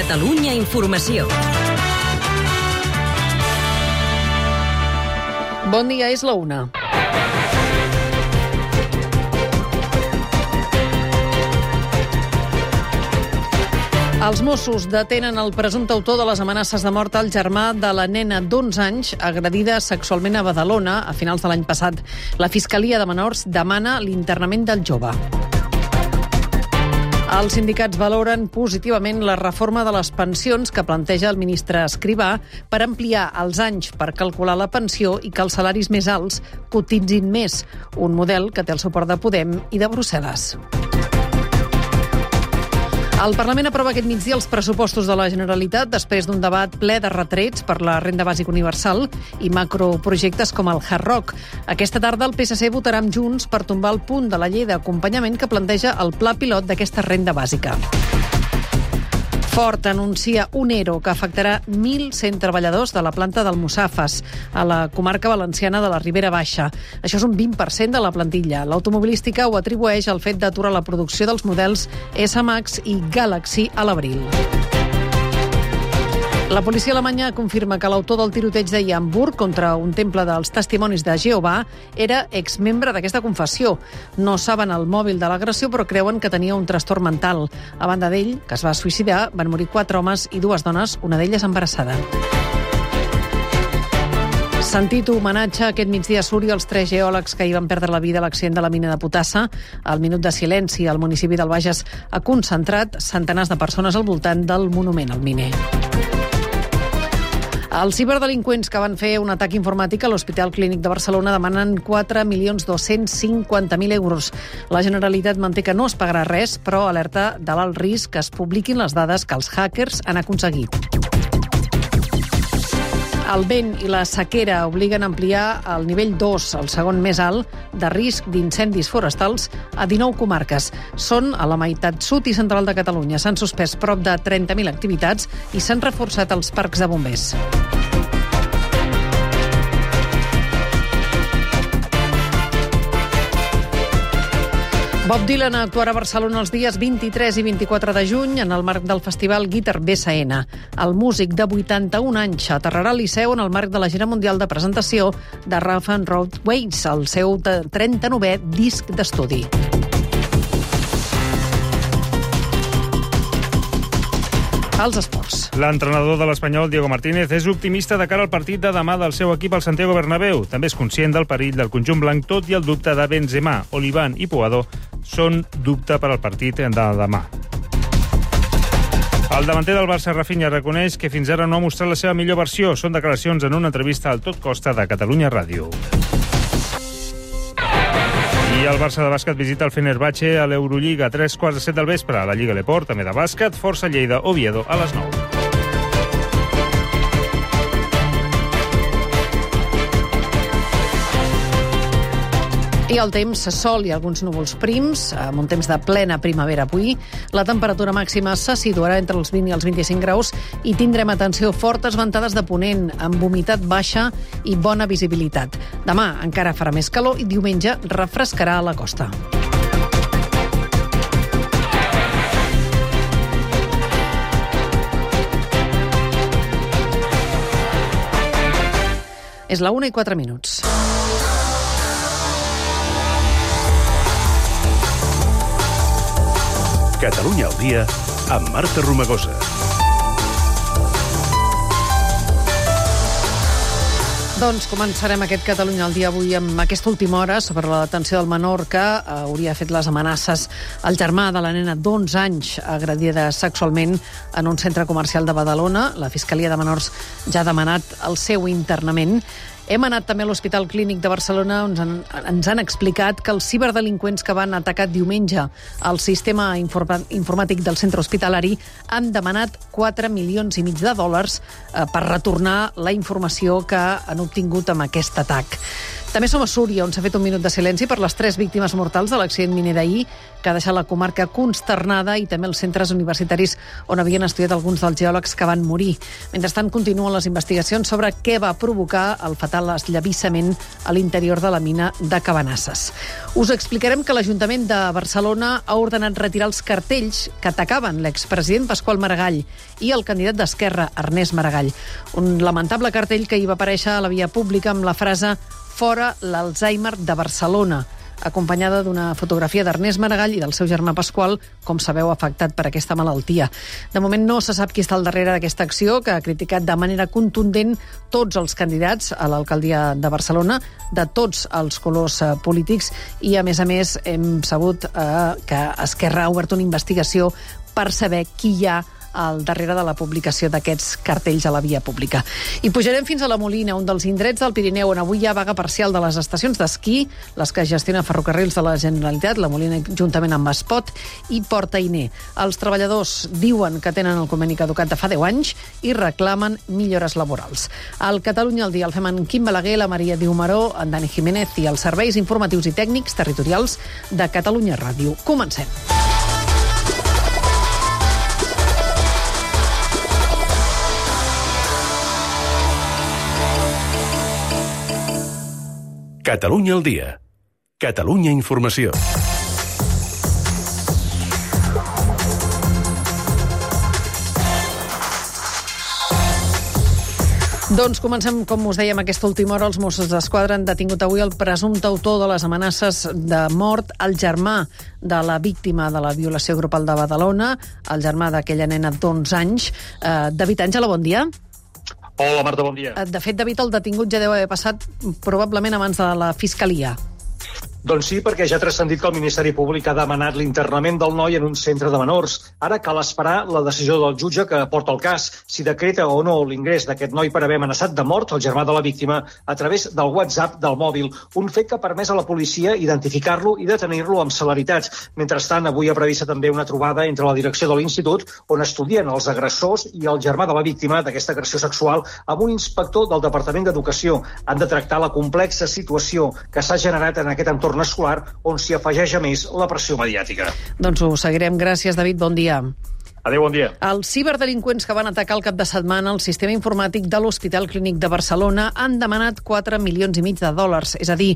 Catalunya Informació. Bon dia, és la 1. Els Mossos detenen el presumpte autor de les amenaces de mort al germà de la nena d'11 anys agredida sexualment a Badalona a finals de l'any passat. La Fiscalia de Menors demana l'internament del jove. Els sindicats valoren positivament la reforma de les pensions que planteja el ministre Escrivà per ampliar els anys per calcular la pensió i que els salaris més alts cotitzin més, un model que té el suport de Podem i de Brussel·les. El Parlament aprova aquest migdia els pressupostos de la Generalitat després d'un debat ple de retrets per la renda bàsica universal i macroprojectes com el Hard Rock. Aquesta tarda el PSC votarà amb Junts per tombar el punt de la llei d'acompanyament que planteja el pla pilot d'aquesta renda bàsica. Ford anuncia un ERO que afectarà 1.100 treballadors de la planta d'Almussafes, a la comarca valenciana de la Ribera Baixa. Això és un 20% de la plantilla. L'automobilística ho atribueix al fet d'aturar la producció dels models S-Max i Galaxy a l'abril. La policia alemanya confirma que l'autor del tiroteig de Hamburg contra un temple dels Testimonis de Jehovà era exmembre d'aquesta confessió. No saben el mòbil de l'agressió, però creuen que tenia un trastorn mental. A banda d'ell, que es va suïcidar, van morir 4 homes i 2 dones, una d'elles embarassada. Sentit homenatge aquest migdia a Súria als 3 geòlegs que hi van perdre la vida a l'accident de la mina de Potassa. El minut de silenci al municipi del Bages ha concentrat centenars de persones al voltant del monument al miner. Els ciberdelinqüents que van fer un atac informàtic a l'Hospital Clínic de Barcelona demanen 4.250.000 euros. La Generalitat manté que no es pagarà res, però alerta de l'alt risc que es publiquin les dades que els hackers han aconseguit. El vent i la sequera obliguen a ampliar el nivell 2, el segon més alt, de risc d'incendis forestals a 19 comarques. Són a la meitat sud i central de Catalunya. S'han suspès prop de 30.000 activitats i s'han reforçat els parcs de bombers. Bob Dylan actuarà a Barcelona els dies 23 i 24 de juny en el marc del festival Guitar BSN. El músic de 81 anys aterrarà al Liceu en el marc de la gira mundial de presentació de Rough and Road Ways, el seu 39è disc d'estudi. Els esports. L'entrenador de l'Espanyol, Diego Martínez, és optimista de cara al partit de demà del seu equip al Santiago Bernabéu. També és conscient del perill del conjunt blanc, tot i el dubte de Benzema, Oliván i Puado són dubte per al partit de demà. El davanter del Barça, Rafinha, reconeix que fins ara no ha mostrat la seva millor versió. Són declaracions en una entrevista al Tot Costa de Catalunya Ràdio. I el Barça de bàsquet visita el Fenerbahçe a l'Eurolliga a 3:15 del vespre. A la Lliga L'Esport, també de bàsquet, Força Lleida, Oviedo, a les 9. I el temps, sol i alguns núvols prims, amb un temps de plena primavera avui. La temperatura màxima se situarà entre els 20 i els 25 graus i tindrem, atenció, fortes ventades de ponent, amb humitat baixa i bona visibilitat. Demà encara farà més calor i diumenge refrescarà a la costa. És la 1:04. Catalunya al dia amb Marta Romagosa. Doncs començarem aquest Catalunya al dia avui amb aquesta última hora sobre la detenció del menor que hauria fet les amenaces al germà de la nena d'11 anys agredida sexualment en un centre comercial de Badalona. La Fiscalia de Menors ja ha demanat el seu internament. Hem anat també a l'Hospital Clínic de Barcelona, on ens han explicat que els ciberdelinqüents que van atacar diumenge el sistema informàtic del centre hospitalari han demanat $4,5 milions per retornar la informació que han obtingut amb aquest atac. També som a Súria, on s'ha fet un minut de silenci per les 3 víctimes mortals de l'accident miner d'ahir, que ha deixat la comarca consternada, i també els centres universitaris on havien estudiat alguns dels geòlegs que van morir. Mentrestant, continuen les investigacions sobre què va provocar el fatal esllavissament a l'interior de la mina de Cabanasses. Us explicarem que l'Ajuntament de Barcelona ha ordenat retirar els cartells que atacaven l'expresident Pasqual Maragall i el candidat d'Esquerra, Ernest Maragall. Un lamentable cartell que hi va aparèixer a la via pública amb la frase «Fora l'Alzheimer de Barcelona», acompanyada d'una fotografia d'Ernest Maragall i del seu germà Pasqual, com sabeu, afectat per aquesta malaltia. De moment no se sap qui està al darrere d'aquesta acció, que ha criticat de manera contundent tots els candidats a l'alcaldia de Barcelona, de tots els colors polítics, i a més hem sabut que Esquerra ha obert una investigació per saber qui hi ha al darrere de la publicació d'aquests cartells a la via pública. I pujarem fins a la Molina, un dels indrets del Pirineu on avui hi ha vaga parcial de les estacions d'esquí, les que gestiona Ferrocarrils de la Generalitat, la Molina juntament amb Espot i Port Ainé. Els treballadors diuen que tenen el conveni caducat de fa 10 anys i reclamen millores laborals. Al Catalunya al dia el fem en Quim Balaguer, la Maria Diumaró, en Dani Jiménez i els serveis informatius i tècnics territorials de Catalunya Ràdio. Comencem. Catalunya al dia. Catalunya Informació. Doncs comencem, com us dèiem, aquesta última hora. Els Mossos d'Esquadra han detingut avui el presumpte autor de les amenaces de mort, el germà de la víctima de la violació grupal de Badalona, el germà d'aquella nena d'11 anys. David Àngela, bon dia. Hola, Marta, bon dia. De fet, David, el detingut ja deu haver passat probablement abans de la Fiscalia. Doncs sí, perquè ja ha transcendit que el Ministeri Públic ha demanat l'internament del noi en un centre de menors. Ara cal esperar la decisió del jutge que porta el cas, si decreta o no l'ingrés d'aquest noi per haver amenaçat de mort el germà de la víctima a través del WhatsApp del mòbil, un fet que ha permès a la policia identificar-lo i detenir-lo amb celeritat. Mentrestant, avui ha prevista també una trobada entre la direcció de l'institut, on estudien els agressors i el germà de la víctima d'aquesta agressió sexual, amb un inspector del Departament d'Educació. Han de tractar la complexa situació que s'ha generat en aquest entorn escolar, on s'hi afegeix a més la pressió mediàtica. Doncs ho seguirem. Gràcies, David. Bon dia. Adéu, bon dia. Els ciberdelinqüents que van atacar el cap de setmana el sistema informàtic de l'Hospital Clínic de Barcelona han demanat 4,5 milions de dòlars, és a dir,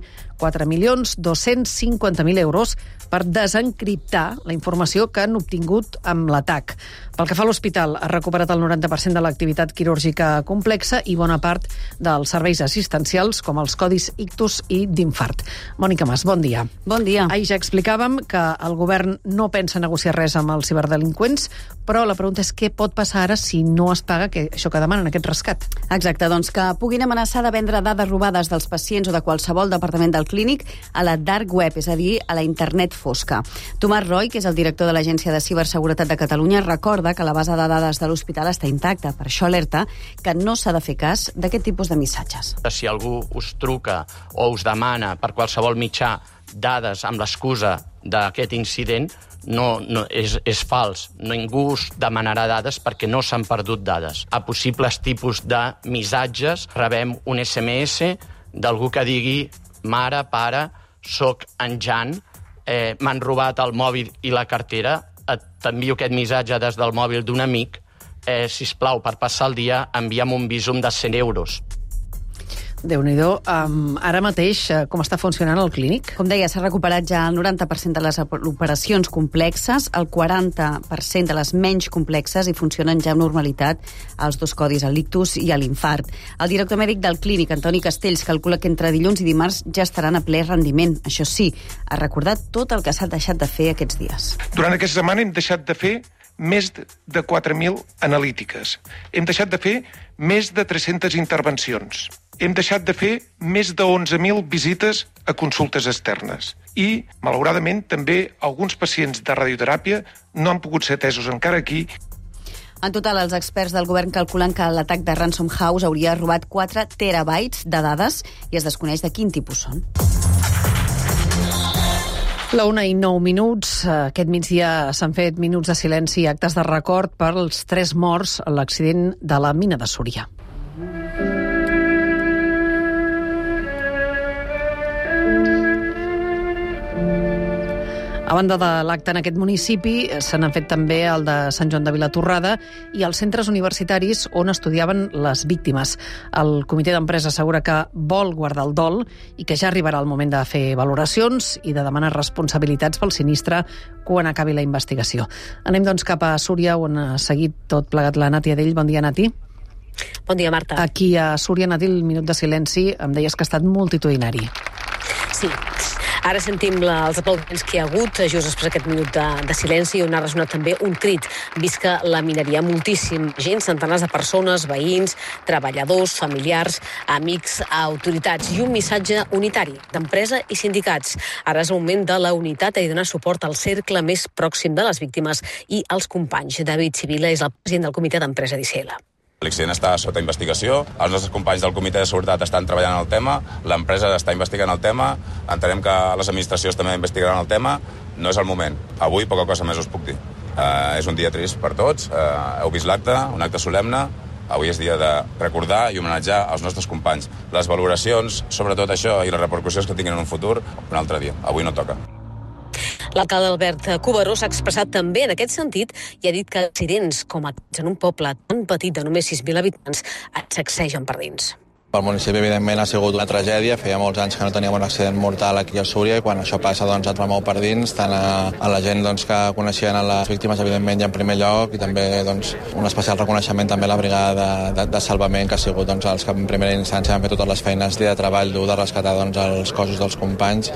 4.250.000 euros, per desencriptar la informació que han obtingut amb l'atac. Pel que fa a l'hospital, ha recuperat el 90% de l'activitat quirúrgica complexa i bona part dels serveis assistencials, com els codis ictus i d'infart. Mònica Mas, bon dia. Bon dia. Ahir ja explicàvem que el govern no pensa negociar res amb els ciberdelinqüents, però la pregunta és què pot passar ara si no es paga això que demanen, aquest rescat. Exacte, doncs que puguin amenaçar de vendre dades robades dels pacients o de qualsevol departament del clínic a la dark web, és a dir, a la internet fosca. Tomàs Roy, que és el director de l'Agència de Ciberseguretat de Catalunya, recorda que la base de dades de l'hospital està intacta. Per això alerta que no s'ha de fer cas d'aquest tipus de missatges. Si algú us truca o us demana per qualsevol mitjà dades amb l'excusa d'aquest incident, no és fals. Ningú us demanarà dades perquè no s'han perdut dades. A possibles tipus de missatges rebem un SMS d'algú que digui «Mare, pare, soc en Jan, m'han robat el mòbil i la cartera, t'envio aquest missatge des del mòbil d'un amic, sisplau, per passar el dia envia'm un visum de 100 euros». Déu-n'hi-do. Ara mateix, com està funcionant el clínic? Com deia, s'ha recuperat ja el 90% de les operacions complexes, el 40% de les menys complexes, i funcionen ja amb normalitat els dos codis, l'ictus i l'infart. El director mèdic del clínic, Antoni Castells, calcula que entre dilluns i dimarts ja estaran a ple rendiment. Això sí, ha recordat tot el que s'ha deixat de fer aquests dies. Durant aquesta setmana hem deixat de fer més de 4.000 analítiques. Hem deixat de fer més de 300 intervencions. Hem deixat de fer més de 11.000 visites a consultes externes. I, malauradament, també alguns pacients de radioteràpia no han pogut ser atesos encara aquí. En total, els experts del govern calculen que l'atac de Ransom House hauria robat 4 terabytes de dades i es desconeix de quin tipus són. La 1:09. Aquest migdia s'han fet minuts de silenci i actes de record pels 3 morts en l'accident de la mina de Súria. A banda de l'acte en aquest municipi, se n'han fet també el de Sant Joan de Vilatorrada i els centres universitaris on estudiaven les víctimes. El comitè d'empresa assegura que vol guardar el dol i que ja arribarà el moment de fer valoracions i de demanar responsabilitats pel sinistre quan acabi la investigació. Anem doncs cap a Súria, on ha seguit tot plegat la Nati Adell. Bon dia, Nati. Bon dia, Marta. Aquí a Súria, Nati, el minut de silenci, em deies que ha estat multitudinari. Sí. Ara sentim els aplaudiments que hi ha hagut just després d'aquest minut de silenci, on ha resonat també un crit. Visca la mineria, moltíssim gent, centenars de persones, veïns, treballadors, familiars, amics, autoritats, i un missatge unitari d'empresa i sindicats. Ara és el moment de la unitat i donar suport al cercle més pròxim de les víctimes i als companys. David Sibila és el president del comitè d'empresa d'Israel. L'accident està sota investigació, els nostres companys del comitè de seguretat estan treballant en el tema, l'empresa està investigant el tema, entenem que les administracions també investigaran el tema, no és el moment. Avui poca cosa més us puc dir. És un dia trist per tots, heu vist l'acte, un acte solemne, avui és dia de recordar i homenatjar els nostres companys. Les valoracions sobre tot això i les repercussions que tinguin en un futur, un altre dia. Avui no toca. L'alcalde Albert Cuberó s'ha expressat també en aquest sentit i ha dit que accidents com aquests en un poble tan petit de només 6.000 habitants et sacsegen per dins. Pel municipi, evidentment, ha sigut una tragèdia. Feia molts anys que no teníem un accident mortal aquí a Súria i quan això passa, doncs, et remou per dins, tant a la gent doncs, que coneixien a les víctimes, evidentment, i en primer lloc, i també doncs, un especial reconeixement també a la brigada de salvament, que ha sigut doncs, els que en primera instància han fet totes les feines de treball dur de rescatar doncs, els cossos dels companys.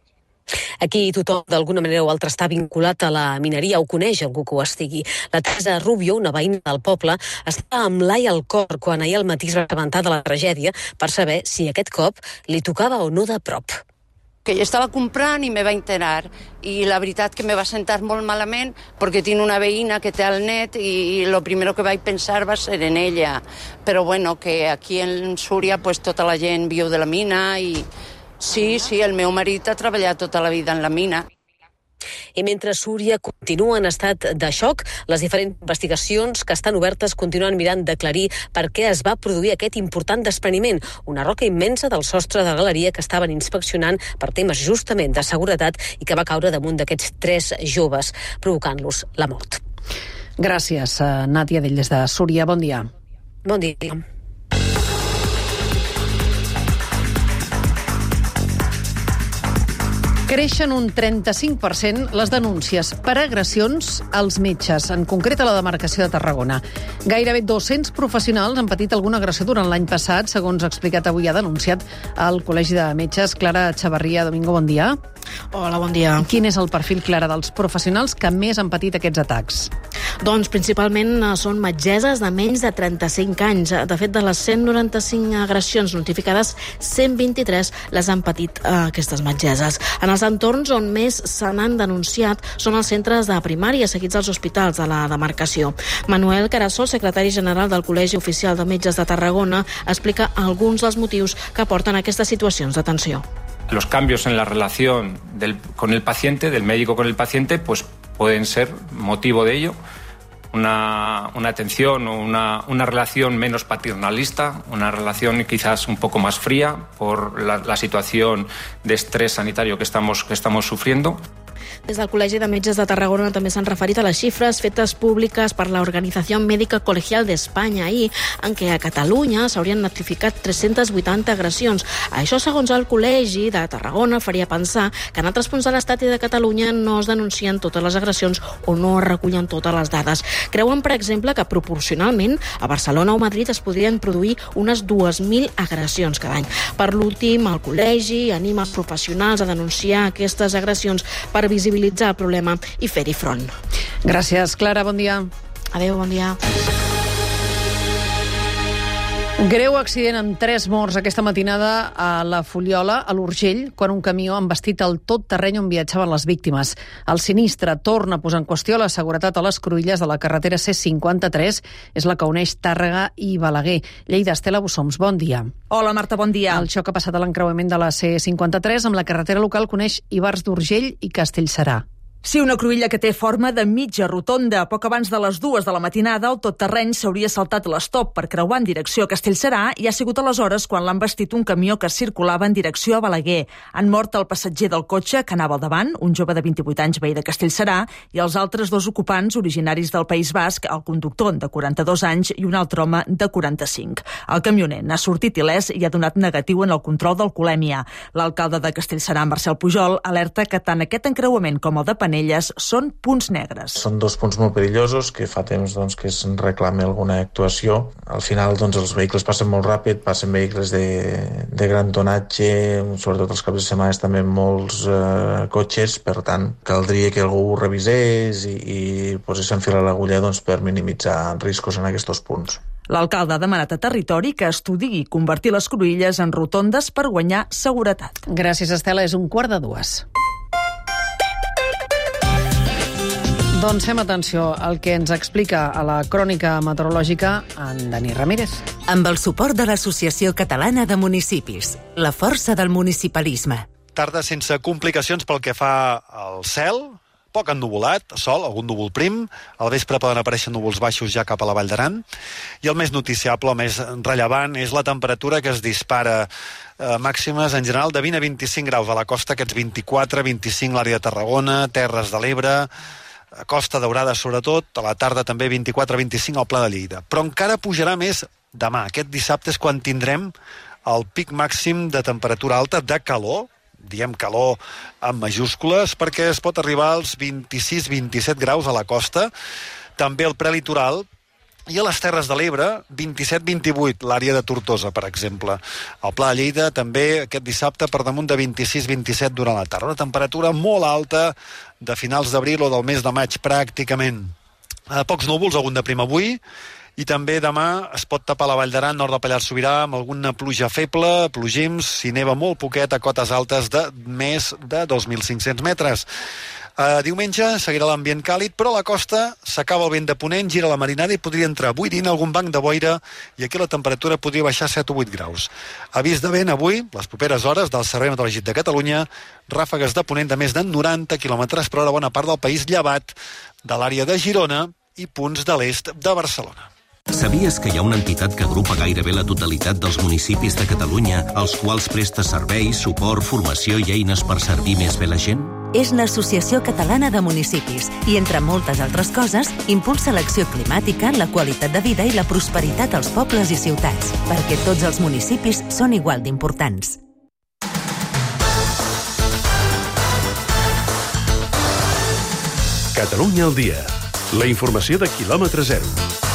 Aquí tothom, d'alguna manera o altra, està vinculat a la mineria o coneix algú que ho estigui. La Teresa Rubio, una veïna del poble, estava amb l'ai al cor quan ahir al matí es va assabentar de la tragèdia per saber si aquest cop li tocava o no de prop. Que jo estava comprant i me va enterar i la veritat que me va sentar molt malament perquè tinc una veïna que té el net i lo primero que vaig pensar va ser en ella. Però bueno, que aquí en Súria pues, tota la gent viu de la mina i sí, el meu marit ha treballat tota la vida en la mina. I mentre Súria continua en estat de xoc, les diferents investigacions que estan obertes continuen mirant d'aclarir per què es va produir aquest important despreniment, una roca immensa del sostre de la galeria que estaven inspeccionant per temes justament de seguretat i que va caure damunt d'aquests 3 joves, provocant-los la mort. Gràcies, Nàtia Adell, des de Súria. Bon dia. Bon dia. Creixen un 35% les denúncies per agressions als metges, en concret a la demarcació de Tarragona. Gairebé 200 professionals han patit alguna agressió durant l'any passat, segons ha explicat avui, ha denunciat al Col·legi de Metges. Clara Chavarria, Domingo, bon dia. Hola, bon dia. Quin és el perfil, Clara, dels professionals que més han patit aquests atacs? Doncs principalment són metgesses de menys de 35 anys. De fet, de les 195 agressions notificades, 123 les han patit aquestes metgesses. En els entorns on més se n'han denunciat són els centres de primària, seguits als hospitals de la demarcació. Manuel Carasol, secretari general del Col·legi Oficial de Metges de Tarragona, explica alguns dels motius que porten a aquestes situacions d'atenció. Los cambios en la relación con el paciente, del médico con el paciente, pues pueden ser motivo de ello. Una atención o una relación menos paternalista, una relación quizás un poco más fría por la situación de estrés sanitario que estamos sufriendo. Des del Col·legi de Metges de Tarragona també s'han referit a les xifres fetes públiques per la Organizació Médica Colegial d'Espanya ahir, en què a Catalunya s'haurien notificat 380 agressions. Això, segons el Col·legi de Tarragona, faria pensar que en altres punts de l'Estat i de Catalunya no es denuncien totes les agressions o no es recullen totes les dades. Creuen, per exemple, que proporcionalment a Barcelona o Madrid es podrien produir unes 2.000 agressions cada any. Per l'últim, el Col·legi anima els professionals a denunciar aquestes agressions per visibilitzar el problema i fer-hi front. Gràcies, Clara. Bon dia. Adéu, bon dia. Greu accident amb 3 morts aquesta matinada a la Fuliola, a l'Urgell, quan un camió ha embestit el tot terreny on viatjaven les víctimes. El sinistre torna a posar en qüestió la seguretat a les cruïlles de la carretera C53, és la que uneix Tàrrega i Balaguer. Lleida, Estela Bussoms, bon dia. Hola, Marta, bon dia. El xoc ha passat a l'encreuament de la C53 amb la carretera local que uneix Ivars d'Urgell i Castellserà. Sí, una cruïlla que té forma de mitja rotonda. Poc abans de les 2 de la matinada, el totterreny s'hauria saltat l'estop per creuar en direcció a Castellserà i ha sigut aleshores quan l'han vestit un camió que circulava en direcció a Balaguer. Han mort el passatger del cotxe que anava al davant, un jove de 28 anys veí de Castellserà, i els altres 2 ocupants originaris del País Basc, el conductor de 42 anys i un altre home de 45. El camioner n'ha sortit il·lès i ha donat negatiu en el control d'alcoholèmia. L'alcalde de Castellserà, Marcel Pujol, alerta que tant aquest encreuament com el de Penelles són punts negres. Són 2 punts molt perillosos que fa temps que es reclami alguna actuació. Al final els vehicles passen molt ràpid, passen vehicles de gran tonatge, sobretot els caps de setmana també molts cotxes, per tant caldria que algú ho revisés i posés en fil a l'agulla per minimitzar riscos en aquests 2 punts. L'alcalde ha demanat a Territori que estudiï convertir les cruïlles en rotondes per guanyar seguretat. Gràcies, Estela. És 1:15. Doncs fem atenció al que ens explica a la crònica meteorològica en Dani Ramírez. Amb el suport de l'Associació Catalana de Municipis, la força del municipalisme. Tarda sense complicacions pel que fa al cel, poc ennuvolat, sol, algun núvol prim, al vespre poden aparèixer núvols baixos ja cap a la Vall d'Aran, i el més noticiable, el més rellevant, és la temperatura que es dispara màximes en general de 20 a 25 graus a la costa, aquests 24-25 l'àrea de Tarragona, Terres de l'Ebre, Costa Daurada sobretot, a la tarda també 24-25 al Pla de Lleida. Però encara pujarà més demà. Aquest dissabte és quan tindrem el pic màxim de temperatura alta, de calor, diem calor amb majúscules, perquè es pot arribar als 26-27 graus a la costa, també al prelitoral, i a les Terres de l'Ebre, 27-28, l'àrea de Tortosa, per exemple. Al Pla de Lleida també aquest dissabte per damunt de 26-27 durant la tarda. Una temperatura molt alta de finals d'abril o del mes de maig, pràcticament. Pocs núvols, algun de prim avui, i també demà es pot tapar la Vall d'Aran, nord de Pallars Sobirà, amb alguna pluja feble, plogims, si neva molt poquet a cotes altes de més de 2.500 metres. Diumenge seguirà l'ambient càlid, però a la costa s'acaba el vent de ponent, gira la marinada i podria entrar avui dint algun banc de boira i aquí la temperatura podria baixar 7 o 8 graus. Avís de vent avui, les properes hores del Servei Meteorològic de Catalunya, ràfegues de ponent de més de 90 km per hora a bona part del país, llevat de l'àrea de Girona i punts de l'est de Barcelona. Sabies que hi ha una entitat que agrupa gairebé la totalitat dels municipis de Catalunya, als quals presta serveis, suport, formació i eines per servir més bé la gent? És l'Associació Catalana de Municipis i, entre moltes altres coses, impulsa l'acció climàtica, la qualitat de vida i la prosperitat als pobles i ciutats, perquè tots els municipis són igual d'importants. Catalunya al dia. La informació de quilòmetre zero.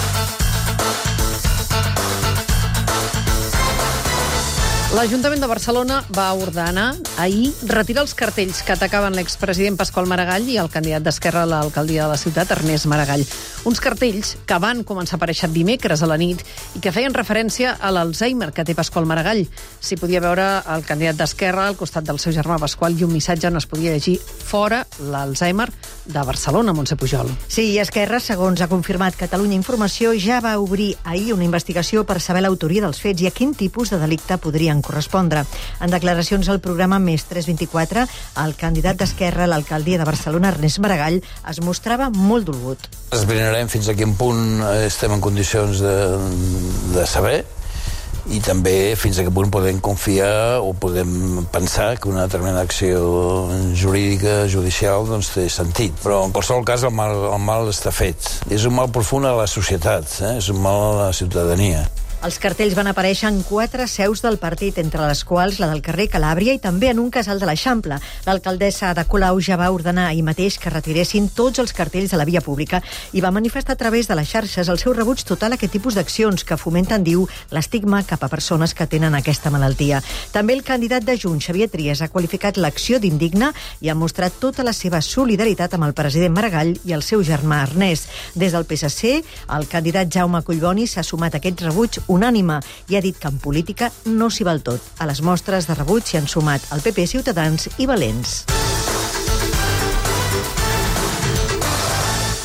L'Ajuntament de Barcelona va ordenar ahir retirar els cartells que atacaven l'expresident Pasqual Maragall i el candidat d'Esquerra a l'alcaldia de la ciutat, Ernest Maragall. Uns cartells que van començar a aparèixer dimecres a la nit i que feien referència a l'Alzheimer que té Pasqual Maragall. S'hi podia veure el candidat d'Esquerra al costat del seu germà Pasqual i un missatge on es podia llegir "Fora l'Alzheimer de Barcelona", Montse Pujol. Sí, i Esquerra, segons ha confirmat Catalunya Informació, ja va obrir ahir una investigació per saber l'autoria dels fets i a quin tipus de delicte podrien correspondre. En declaracions al programa Més 324, el candidat d'Esquerra a l'alcaldia de Barcelona, Ernest Maragall, es mostrava molt dolgut. Esbrinarem fins a quin punt estem en condicions de saber i també fins a quin punt podem confiar o podem pensar que una determinada acció jurídica, judicial, té sentit. Però en qualsevol cas el mal està fet. És un mal profund a la societat, és un mal a la ciutadania. Els cartells van aparèixer en 4 seus del partit, entre les quals la del carrer Calàbria i també en un casal de l'Eixample. L'alcaldessa Ada Colau ja va ordenar ahir mateix que retiressin tots els cartells de la via pública i va manifestar a través de les xarxes el seu rebuig total a aquest tipus d'accions que fomenten, diu, l'estigma cap a persones que tenen aquesta malaltia. També el candidat de Junts, Xavier Trias, ha qualificat l'acció d'indigna i ha mostrat tota la seva solidaritat amb el president Maragall i el seu germà Ernest. Des del PSC, el candidat Jaume Collboni s'ha sumat a aquest rebuig unànime i ha dit que en política no s'hi val tot. A les mostres de rebuig s'hi han sumat el PP, Ciutadans i Valents.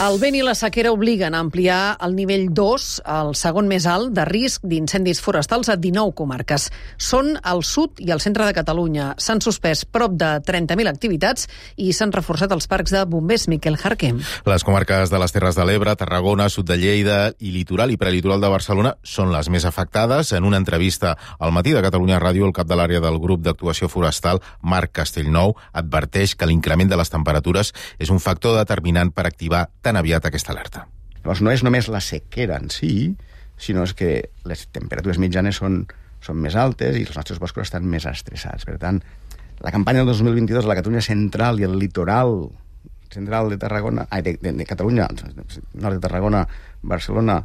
El vent i la sequera obliguen a ampliar el nivell 2, el segon més alt, de risc d'incendis forestals a 19 comarques. Són al sud i al centre de Catalunya. S'han suspès prop de 30.000 activitats i s'han reforçat els parcs de bombers. Miquel Jarquem. Les comarques de les Terres de l'Ebre, Tarragona, sud de Lleida i litoral i prelitoral de Barcelona són les més afectades. En una entrevista al Matí de Catalunya Ràdio, el cap de l'àrea del grup d'actuació forestal, Marc Castellnou, adverteix que l'increment de les temperatures és un factor determinant per activar tan aviat aquesta alerta. Llavors, no és només la sequera en si, sinó és que les temperatures mitjanes són més altes i els nostres boscos estan més estressats. Per tant, la campanya del 2022 a la Catalunya central i el litoral central de Tarragona, de Catalunya, nord de Tarragona, Barcelona,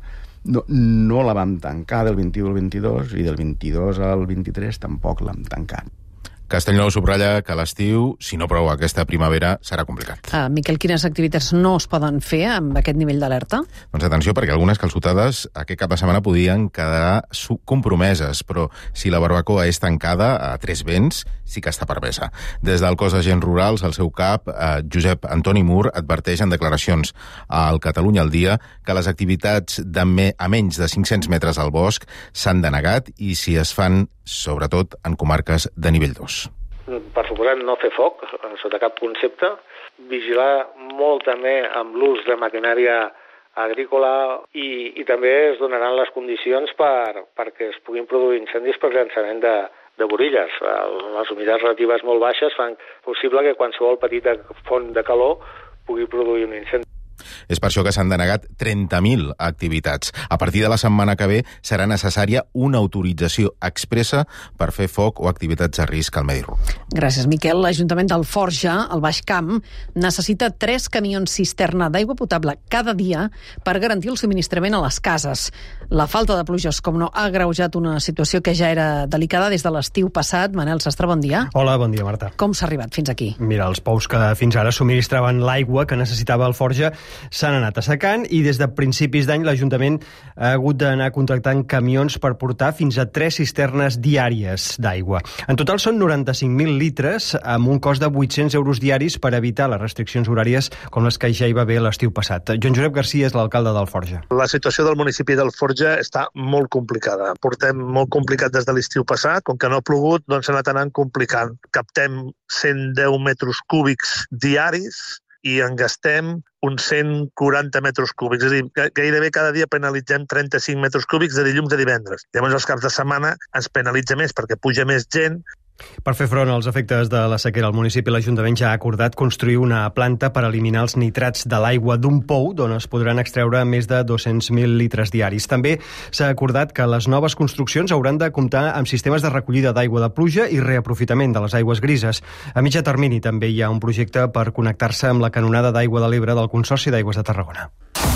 no la vam tancar del 21 al 22 i del 22 al 23 tampoc l'hem tancat. Castellnou subratlla que l'estiu, si no prou aquesta primavera, serà complicat. Miquel, quines activitats no es poden fer amb aquest nivell d'alerta? Doncs atenció, perquè algunes calçotades aquest cap de setmana podien quedar compromeses, però si la barbacoa és tancada a 3 vents, sí que està permesa. Des del cos d'agents rurals, al seu cap, Josep Antoni Mur adverteix en declaracions al Catalunya al Dia que les activitats a menys de 500 metres al bosc s'han denegat i si es fan, sobretot, en comarques de nivell 2. Per suposat, no fer foc, sota cap concepte. Vigilar molt també amb l'ús de maquinària agrícola i també es donaran les condicions perquè es puguin produir incendis per llançament de borilles. Les humitats relatives molt baixes fan possible que qualsevol petita font de calor pugui produir un incendi. És per això que s'han denegat 30.000 activitats. A partir de la setmana que ve serà necessària una autorització expressa per fer foc o activitats a risc al medi rural. Gràcies, Miquel. L'Ajuntament d'Alforja, al Baix Camp, necessita 3 camions cisterna d'aigua potable cada dia per garantir el subministrament a les cases. La falta de pluges, com no, ha agreujat una situació que ja era delicada des de l'estiu passat. Manel Sastre, bon dia. Hola, bon dia, Marta. Com s'ha arribat fins aquí? Mira, els pous que fins ara subministraven l'aigua que necessitava Alforja s'han anat assecant i des de principis d'any l'Ajuntament ha hagut d'anar contractant camions per portar fins a 3 cisternes diàries d'aigua. En total són 95.000 litres amb un cost de 800 euros diaris per evitar les restriccions horàries com les que ja hi va haver l'estiu passat. Joan Josep Garcia és l'alcalde d'Alforja. La situació del municipi d'Alforja està molt complicada. Portem molt complicat des de l'estiu passat. Com que no ha plogut, doncs s'ha anat anant complicant. Captem 110 metres cúbics diaris i en gastem uns 140 metres cúbics. És a dir, gairebé cada dia penalitzem 35 metres cúbics de dilluns a divendres. Llavors, els caps de setmana ens penalitza més perquè puja més gent. Per fer front als efectes de la sequera al municipi, l'Ajuntament ja ha acordat construir una planta per eliminar els nitrats de l'aigua d'un pou d'on es podran extreure més de 200.000 litres diaris. També s'ha acordat que les noves construccions hauran de comptar amb sistemes de recollida d'aigua de pluja i reaprofitament de les aigües grises. A mitjà termini també hi ha un projecte per connectar-se amb la canonada d'aigua de l'Ebre del Consorci d'Aigües de Tarragona.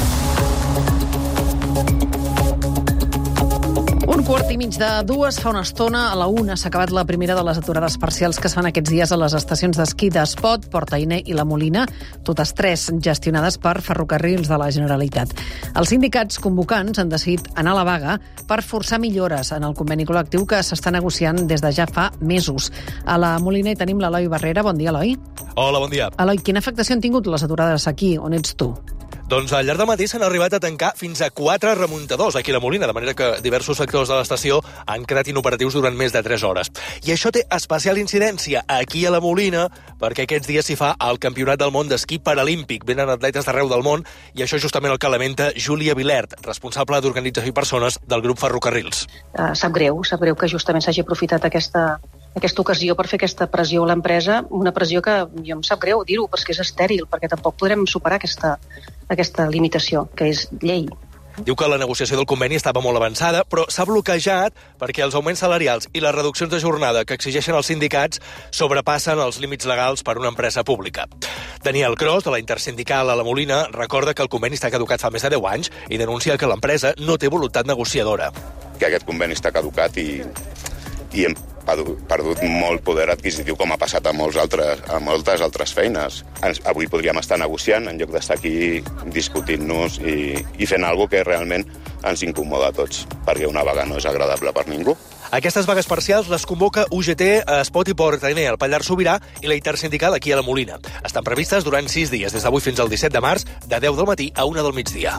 1:45, fa una estona, a la 1 s'ha acabat la primera de les aturades parcials que es fan aquests dies a les estacions d'esquí d'Espot, Portainer i La Molina, totes 3 gestionades per Ferrocarrils de la Generalitat. Els sindicats convocants han decidit anar a la vaga per forçar millores en el conveni col·lectiu que s'està negociant des de ja fa mesos. A La Molina hi tenim l'Eloi Barrera. Bon dia, Eloi. Hola, bon dia. Eloi, quina afectació han tingut les aturades aquí, on ets tu? Doncs al llarg del matí s'han arribat a tancar fins a 4 remuntadors aquí a La Molina, de manera que diversos sectors de l'estació han quedat inoperatius durant més de 3 hores. I això té especial incidència aquí a La Molina, perquè aquests dies s'hi fa el Campionat del Món d'Esquí Paralímpic. Venen atletes d'arreu del món i això és justament el que lamenta Júlia Vilert, responsable d'Organització i Persones del grup Ferrocarrils. Sap greu que justament s'hagi aprofitat aquesta ocasió per fer aquesta pressió a l'empresa, una pressió que jo em sap greu dir-ho, perquè és estèril, perquè tampoc podrem superar aquesta limitació, que és llei. Diu que la negociació del conveni estava molt avançada, però s'ha bloquejat perquè els augments salarials i les reduccions de jornada que exigeixen els sindicats sobrepassen els límits legals per una empresa pública. Daniel Cros, de la Intersindical a La Molina, recorda que el conveni està caducat fa més de 10 anys i denuncia que l'empresa no té voluntat negociadora. Que aquest conveni està caducat i hem perdut molt poder adquisitiu, com ha passat a moltes altres feines. Avui podríem estar negociant en lloc d'estar aquí discutint-nos i fent alguna cosa que realment ens incomoda a tots, perquè una vaga no és agradable per ningú. Aquestes vagues parcials les convoca UGT, Espot i Port Ainé, al Pallars Sobirà, i la Intersindical aquí a la Molina. Estan previstes durant 6 dies, des d'avui fins al 17 de març, de 10 del matí a 1 del migdia.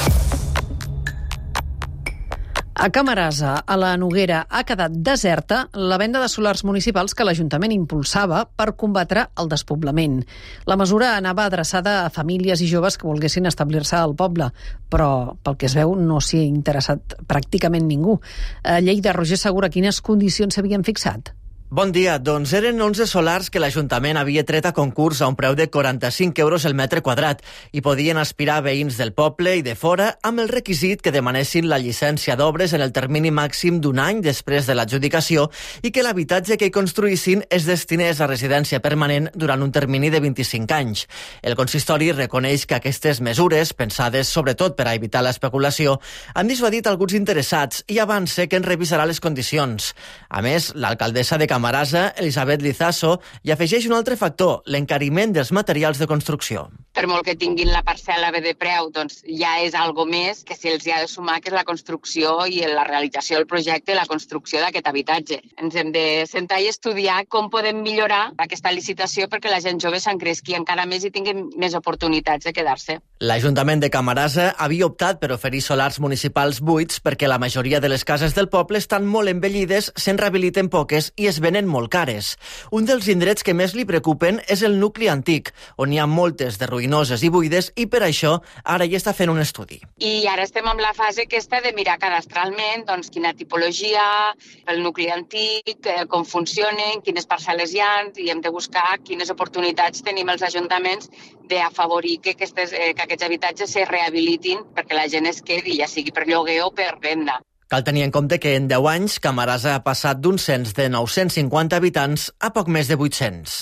A Camarasa, a la Noguera, ha quedat deserta la venda de solars municipals que l'Ajuntament impulsava per combatre el despoblament. La mesura anava adreçada a famílies i joves que volguessin establir-se al poble, però, pel que es veu, no s'hi ha interessat pràcticament ningú. A Lleida, Roger Segura, quines condicions s'havien fixat? Bon dia. Doncs eren 11 solars que l'Ajuntament havia tret a concurs a un preu de 45 euros el metre quadrat i podien aspirar veïns del poble i de fora amb el requisit que demanessin la llicència d'obres en el termini màxim d'un any després de l'adjudicació i que l'habitatge que hi construïssin es destinés a residència permanent durant un termini de 25 anys. El consistori reconeix que aquestes mesures, pensades sobretot per a evitar l'especulació, han dissuadit alguns interessats i avança que en revisarà les condicions. A més, l'alcaldessa de Camarasa, Elisabet Lizaso, hi afegeix un altre factor, l'encariment dels materials de construcció. Per molt que tinguin la parcel·la bé de preu, doncs ja és algo més que se'ls ha de sumar, que és la construcció i la realització del projecte i la construcció d'aquest habitatge. Ens hem de sentar i estudiar com podem millorar aquesta licitació perquè la gent jove s'encresqui encara més i tingui més oportunitats de quedar-se. L'Ajuntament de Camarasa havia optat per oferir solars municipals buits perquè la majoria de les cases del poble estan molt envellides, se'n rehabiliten poques i es venen molt cares. Un dels indrets que més li preocupen és el nucli antic, on hi ha moltes de ruïnoses i buides i per això ara hi està fent un estudi. I ara estem en la fase aquesta de mirar cadastralment doncs, quina tipologia, el nucli antic, com funcionen, quines parcel·les hi ha, i hem de buscar quines oportunitats tenim els ajuntaments d'afavorir que aquests habitatges se rehabilitin perquè la gent es quedi, ja sigui per lloguer o per venda. Cal tenir en compte que en 10 anys Camarasa ha passat d'un cens de 950 habitants a poc més de 800.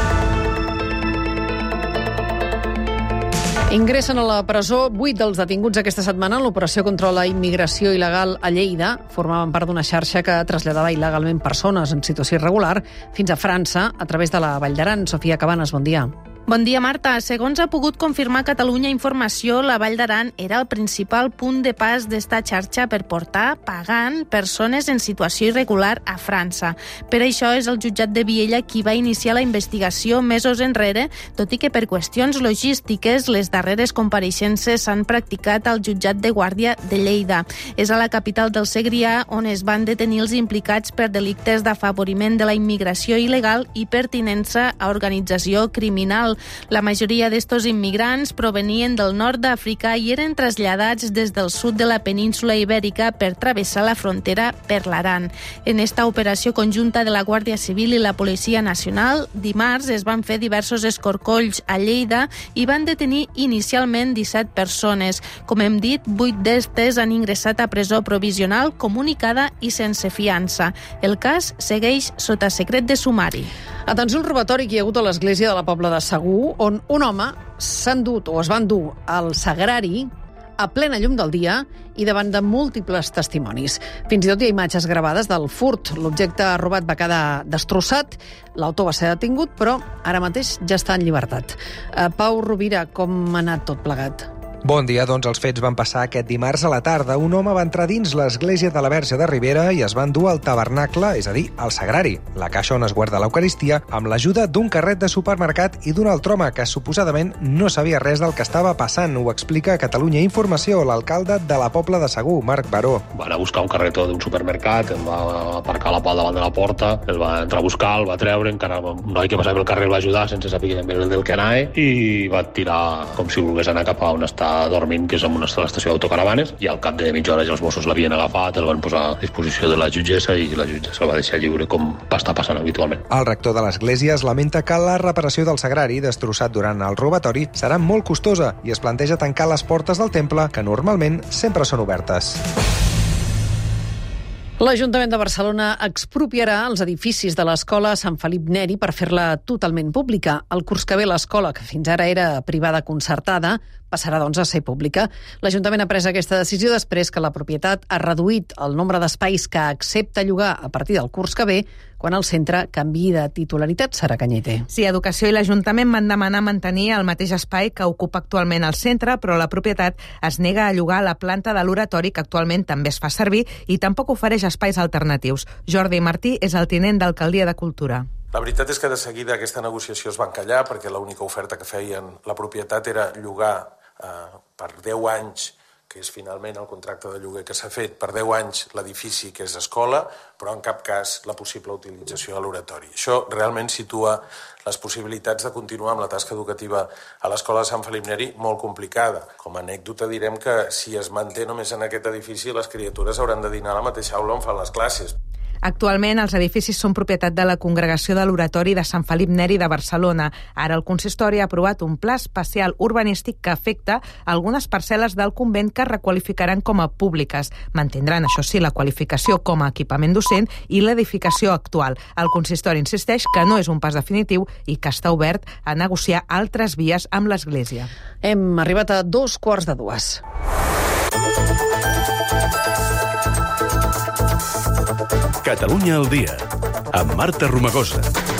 Ingressen a la presó 8 dels detinguts aquesta setmana en l'operació contra la immigració il·legal a Lleida. Formaven part d'una xarxa que traslladava il·legalment persones en situació irregular fins a França a través de la Vall d'Aran. Sofia Cabanes, bon dia. Bon dia, Marta. Segons ha pogut confirmar Catalunya Informació, la Vall d'Aran era el principal punt de pas d'esta xarxa per portar, pagant, persones en situació irregular a França. Per això és el jutjat de Viella qui va iniciar la investigació mesos enrere, tot i que per qüestions logístiques les darreres compareixences s'han practicat al jutjat de Guàrdia de Lleida. És a la capital del Segrià on es van detenir els implicats per delictes d'afavoriment de la immigració il·legal i pertinença a organització criminal. La majoria d'estos immigrants provenien del nord d'Àfrica i eren traslladats des del sud de la península Ibèrica per travessar la frontera per l'Aran. En esta operació conjunta de la Guàrdia Civil i la Policia Nacional, dimarts es van fer diversos escorcolls a Lleida i van detenir inicialment 17 persones. Com hem dit, 8 d'estes han ingressat a presó provisional, comunicada i sense fiança. El cas segueix sota secret de sumari. Atenció al robatori que hi ha hagut a l'església de la Pobla de Segur, on un home s'ha endut o es va endur al sagrari a plena llum del dia i davant de múltiples testimonis. Fins i tot hi ha imatges gravades del furt. L'objecte robat va quedar destrossat, l'autor va ser detingut, però ara mateix ja està en llibertat. Pau Rovira, com ha anat tot plegat? Bon dia, doncs els fets van passar aquest dimarts a la tarda. Un home va entrar dins l'església de la Verge de Ribera i es va endur al tabernacle, és a dir, al sagrari, la caixa on es guarda l'Eucaristia, amb l'ajuda d'un carret de supermercat i d'un altre home que suposadament no sabia res del que estava passant. Ho explica a Catalunya Informació l'alcalde de la Pobla de Segur, Marc Baró. Va anar a buscar un carretó d'un supermercat, el va aparcar a la pal davant de la porta, el va entrar a buscar, el va treure, encara un noi que passava pel carrer el va ajudar sense saber ben del que anava i va tirar com si volgués anar cap a on està dormint, que és en una estació d'autocaravanes, i al cap de mitja hora ja els Mossos l'havien agafat, el van posar a disposició de la jutgessa i la jutgessa el va deixar lliure com va estar passant habitualment. El rector de l'església es lamenta que la reparació del sagrari destrossat durant el robatori serà molt costosa i es planteja tancar les portes del temple, que normalment sempre són obertes. L'Ajuntament de Barcelona expropiarà els edificis de l'escola Sant Felip Neri per fer-la totalment pública. El curs que ve l'escola, que fins ara era privada concertada, passarà doncs, a ser pública. L'Ajuntament ha pres aquesta decisió després que la propietat ha reduït el nombre d'espais que accepta llogar a partir del curs que ve, quan el centre canviï de titularitat. Sara Canyeter. Sí, Educació i l'Ajuntament van demanar mantenir el mateix espai que ocupa actualment el centre, però la propietat es nega a llogar la planta de l'oratori, que actualment també es fa servir, i tampoc ofereix espais alternatius. Jordi Martí és el tinent d'Alcaldia de Cultura. La veritat és que de seguida aquesta negociació es va encallar perquè l'única oferta que feien la propietat era llogar per 10 anys, que és finalment el contracte de lloguer que s'ha fet, per 10 anys l'edifici que és escola, però en cap cas la possible utilització de l'oratori. Això realment situa les possibilitats de continuar amb la tasca educativa a l'Escola de Sant Felip Neri molt complicada. Com a anècdota direm que si es manté només en aquest edifici, les criatures hauran de dinar a la mateixa aula on fan les classes. Actualment, els edificis són propietat de la Congregació de l'Oratori de Sant Felip Neri de Barcelona. Ara el consistori ha aprovat un pla especial urbanístic que afecta algunes parcel·les del convent que requalificaran com a públiques. Mantindran, això sí, la qualificació com a equipament docent i l'edificació actual. El consistori insisteix que no és un pas definitiu i que està obert a negociar altres vies amb l'Església. Hem arribat a 2:45. Catalunya al dia, amb Marta Romagosa.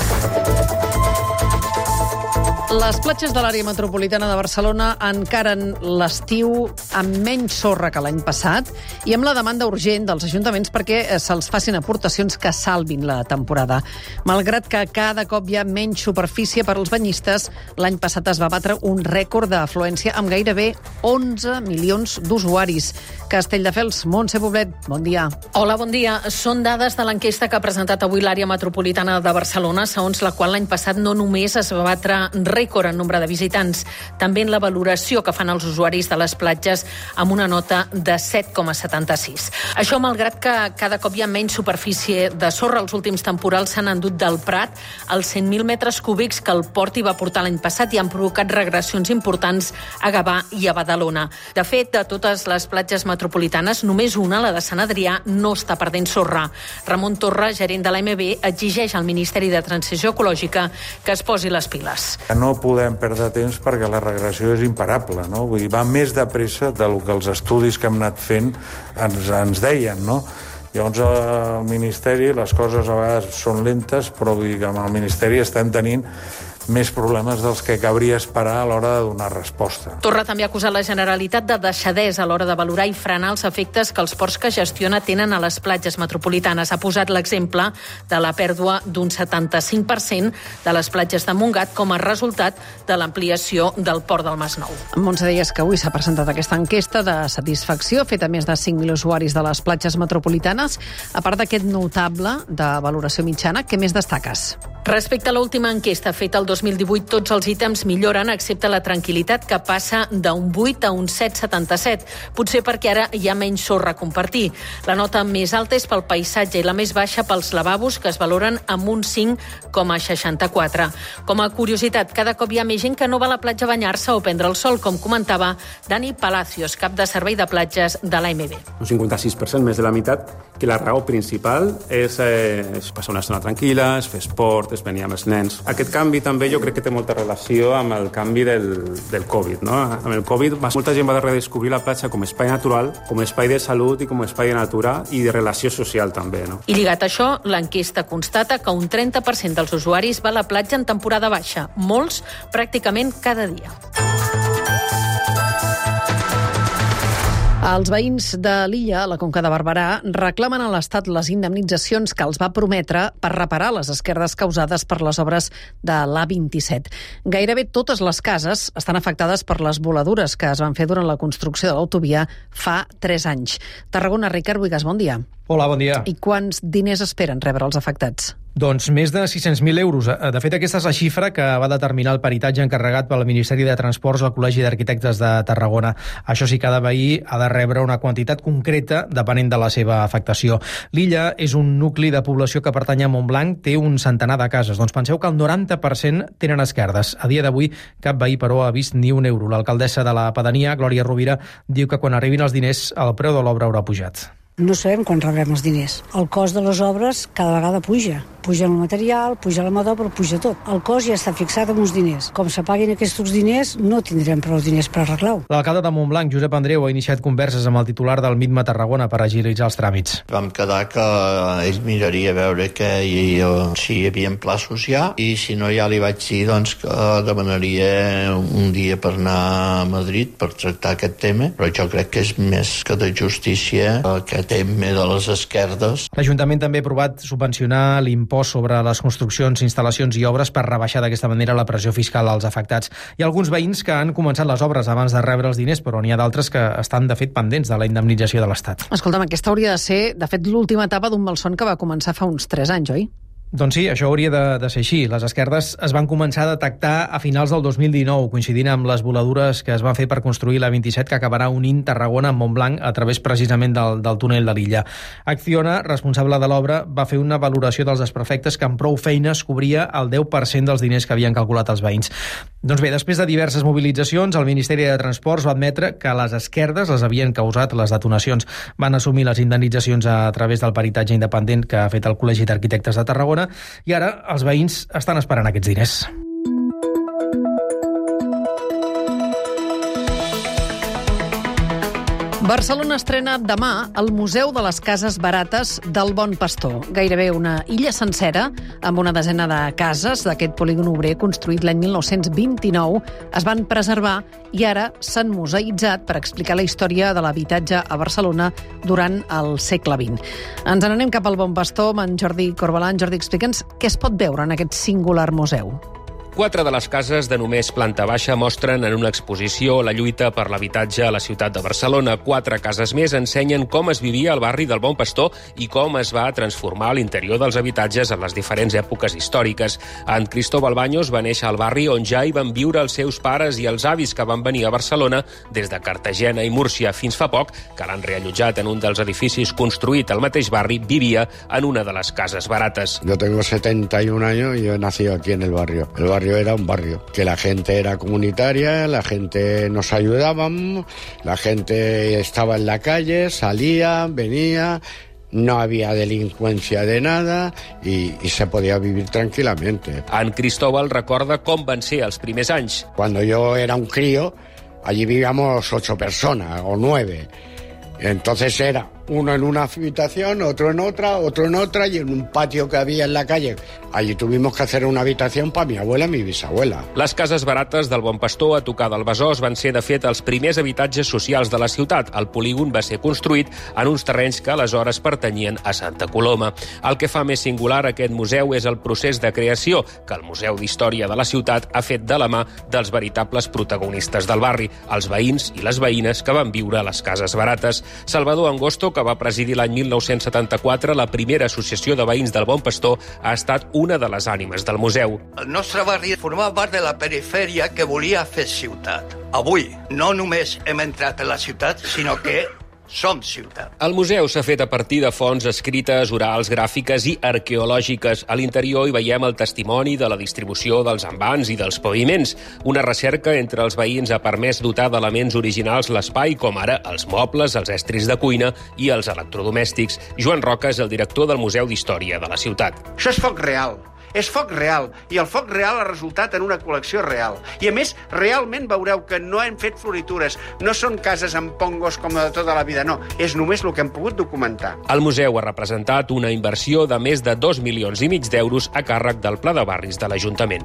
Les platges de l'àrea metropolitana de Barcelona encaren l'estiu amb menys sorra que l'any passat i amb la demanda urgent dels ajuntaments perquè se'ls facin aportacions que salvin la temporada. Malgrat que cada cop hi ha menys superfície per als banyistes, l'any passat es va batre un rècord d'afluència amb gairebé 11 milions d'usuaris. Castelldefels, Montse Poblet, bon dia. Hola, bon dia. Són dades de l'enquesta que ha presentat avui l'àrea metropolitana de Barcelona, segons la qual l'any passat no només es va batre rècord en nombre de visitants, també en la valoració que fan els usuaris de les platges amb una nota de 7,76. Això malgrat que cada cop hi ha menys superfície de sorra. Els últims temporals s'han endut del Prat els 100.000 metres cúbics que el port hi va portar l'any passat i han provocat regressions importants a Gavà i a Badalona. De fet, de totes les platges metropolitanes, només una, la de Sant Adrià, no està perdent sorra. Ramon Torra, gerent de l'AMB, exigeix al Ministeri de Transició Ecològica que es posi les piles. No podem perdre temps perquè la regressió és imparable, no? Vull dir, va més de pressa del que els estudis que hem anat fent ens deien, no? Llavors, al Ministeri les coses a vegades són lentes, però vull dir que amb el Ministeri estem tenint més problemes dels que cabria esperar a l'hora de donar resposta. Torra també ha acusat la Generalitat de deixadesa a l'hora de valorar i frenar els efectes que els ports que gestiona tenen a les platges metropolitanes. Ha posat l'exemple de la pèrdua d'un 75% de les platges de Montgat com a resultat de l'ampliació del port del Masnou. Montse, deies que avui s'ha presentat aquesta enquesta de satisfacció feta a més de 5.000 usuaris de les platges metropolitanes. A part d'aquest notable de valoració mitjana, què més destaques? Respecte a l'última enquesta feta el 2018, tots els ítems milloren, excepte la tranquil·litat, que passa d'un 8 a un 7,77. Potser perquè ara hi ha menys sorra a compartir. La nota més alta és pel paisatge i la més baixa pels lavabos, que es valoren amb un 5,64. Com a curiositat, cada cop hi ha més gent que no va a la platja a banyar-se o prendre el sol, com comentava Dani Palacios, cap de servei de platges de l'AMB. Un 56%, més de la meitat, que la raó principal és passar una estona tranquil·la, fer esport, és venir amb els nens. Aquest canvi també jo crec que té molta relació amb el canvi del Covid, no? Amb el Covid molta gent va redescobrir la platja com a espai natural, com a espai de salut i com a espai de natura i de relació social també, no? I lligat a això, l'enquesta constata que un 30% dels usuaris va a la platja en temporada baixa, molts pràcticament cada dia. Els veïns de l'illa, a la Conca de Barberà, reclamen a l'Estat les indemnitzacions que els va prometre per reparar les esquerdes causades per les obres de l'A27. Gairebé totes les cases estan afectades per les voladures que es van fer durant la construcció de l'autovia fa 3 anys. Tarragona, Ricard Buigas, bon dia. Hola, bon dia. I quants diners esperen rebre els afectats? Doncs més de 600.000 euros. De fet, aquesta és la xifra que va determinar el peritatge encarregat pel Ministeri de Transports al Col·legi d'Arquitectes de Tarragona. Això sí, cada veí ha de rebre una quantitat concreta depenent de la seva afectació. L'illa és un nucli de població que pertany a Montblanc, té un centenar de cases. Doncs penseu que el 90% tenen esquerdes. A dia d'avui, cap veí, però, ha vist ni un euro. L'alcaldessa de la pedania, Glòria Rovira, diu que quan arribin els diners el preu de l'obra haurà pujat. No sabem quan rebrem els diners. El cost de les obres cada vegada puja. Puja el material, puja la mà d'obra, puja tot. El cost ja està fixat amb uns diners. Com s'apaguin aquests diners, no tindrem prou diners per arreglar-ho. L'alcalde de Montblanc, Josep Andreu, ha iniciat converses amb el titular del MITMA Tarragona per agilitzar els tràmits. Vam quedar que ell miraria a veure si hi havia plaços ja, i si no ja li vaig dir que demanaria un dia per anar a Madrid per tractar aquest tema, però jo crec que és més que de justícia aquest tema de les esquerdes. L'Ajuntament també ha aprovat subvencionar l'impost sobre les construccions, instal·lacions i obres per rebaixar d'aquesta manera la pressió fiscal als afectats. Hi ha alguns veïns que han començat les obres abans de rebre els diners, però n'hi ha d'altres que estan, de fet, pendents de la indemnització de l'Estat. Escolta'm, aquesta hauria de ser, de fet, l'última etapa d'un malson que va començar fa uns 3 anys, oi? Doncs sí, això hauria de ser així. Les esquerdes es van començar a detectar a finals del 2019, coincidint amb les voladures que es van fer per construir la 27, que acabarà unint Tarragona amb Montblanc a través precisament del túnel de l'illa. Acciona, responsable de l'obra, va fer una valoració dels desperfectes que amb prou feines cobria el 10% dels diners que havien calculat els veïns. Doncs bé, després de diverses mobilitzacions, el Ministeri de Transports va admetre que les esquerdes les havien causat les detonacions. Van assumir les indemnitzacions a través del peritatge independent que ha fet el Col·legi d'Arquitectes de Tarragona, i ara els veïns estan esperant aquests diners. Barcelona estrena demà el Museu de les Cases Barates del Bon Pastor. Gairebé una illa sencera, amb una desena de cases d'aquest polígon obrer construït l'any 1929, es van preservar i ara s'han museïtzat per explicar la història de l'habitatge a Barcelona durant el segle XX. Ens n'anem cap al Bon Pastor amb en Jordi Corbalà. Jordi, explica'ns què es pot veure en aquest singular museu. 4 de les cases de només planta baixa mostren en una exposició la lluita per l'habitatge a la ciutat de Barcelona. 4 cases més ensenyen com es vivia al barri del Bon Pastor i com es va transformar l'interior dels habitatges en les diferents èpoques històriques. En Cristóbal Baños va néixer al barri on ja hi van viure els seus pares i els avis que van venir a Barcelona des de Cartagena i Múrcia. Fins fa poc, que l'han reallotjat en un dels edificis construït al mateix barri, vivia en una de les cases barates. Yo tengo 71 años y yo he nacido aquí en el barrio. El barrio era un barrio, que la gente era comunitaria, la gente nos ayudábamos, la gente estaba en la calle, salía, venía, no había delincuencia de nada y se podía vivir tranquilamente. En Cristóbal recorda com van ser els primers anys. Cuando yo era un crío, allí vivíamos 8 personas o 9. Entonces era uno en una habitación, otro en otra y en un patio que había en la calle. Allí tuvimos que hacer una habitación para mi abuela i mi bisabuela. Les cases barates del Bon Pastor a tocar del Besòs van ser, de fet, els primers habitatges socials de la ciutat. El polígon va ser construït en uns terrenys que aleshores pertanyien a Santa Coloma. El que fa més singular aquest museu és el procés de creació que el Museu d'Història de la ciutat ha fet de la mà dels veritables protagonistes del barri, els veïns i les veïnes que van viure a les cases barates. Salvador Angosto, que va presidir l'any 1974 la primera associació de veïns del Bon Pastor, ha estat una de les ànimes del museu. El nostre barri formava part de la perifèria que volia fer ciutat. Avui no només hem entrat en la ciutat, sinó que som ciutat. El museu s'ha fet a partir de fonts escrites, orals, gràfiques i arqueològiques. A l'interior hi veiem el testimoni de la distribució dels envans i dels paviments. Una recerca entre els veïns ha permès dotar d'elements originals l'espai, com ara els mobles, els estris de cuina i els electrodomèstics. Joan Roca és el director del Museu d'Història de la ciutat. Això és foc real. És foc real, i el foc real ha resultat en una col·lecció real. I a més, realment veureu que no hem fet floritures, no són cases amb pongos com de tota la vida, no, és només el que hem pogut documentar. El museu ha representat una inversió de més de 2,5 milions d'euros a càrrec del Pla de Barris de l'Ajuntament.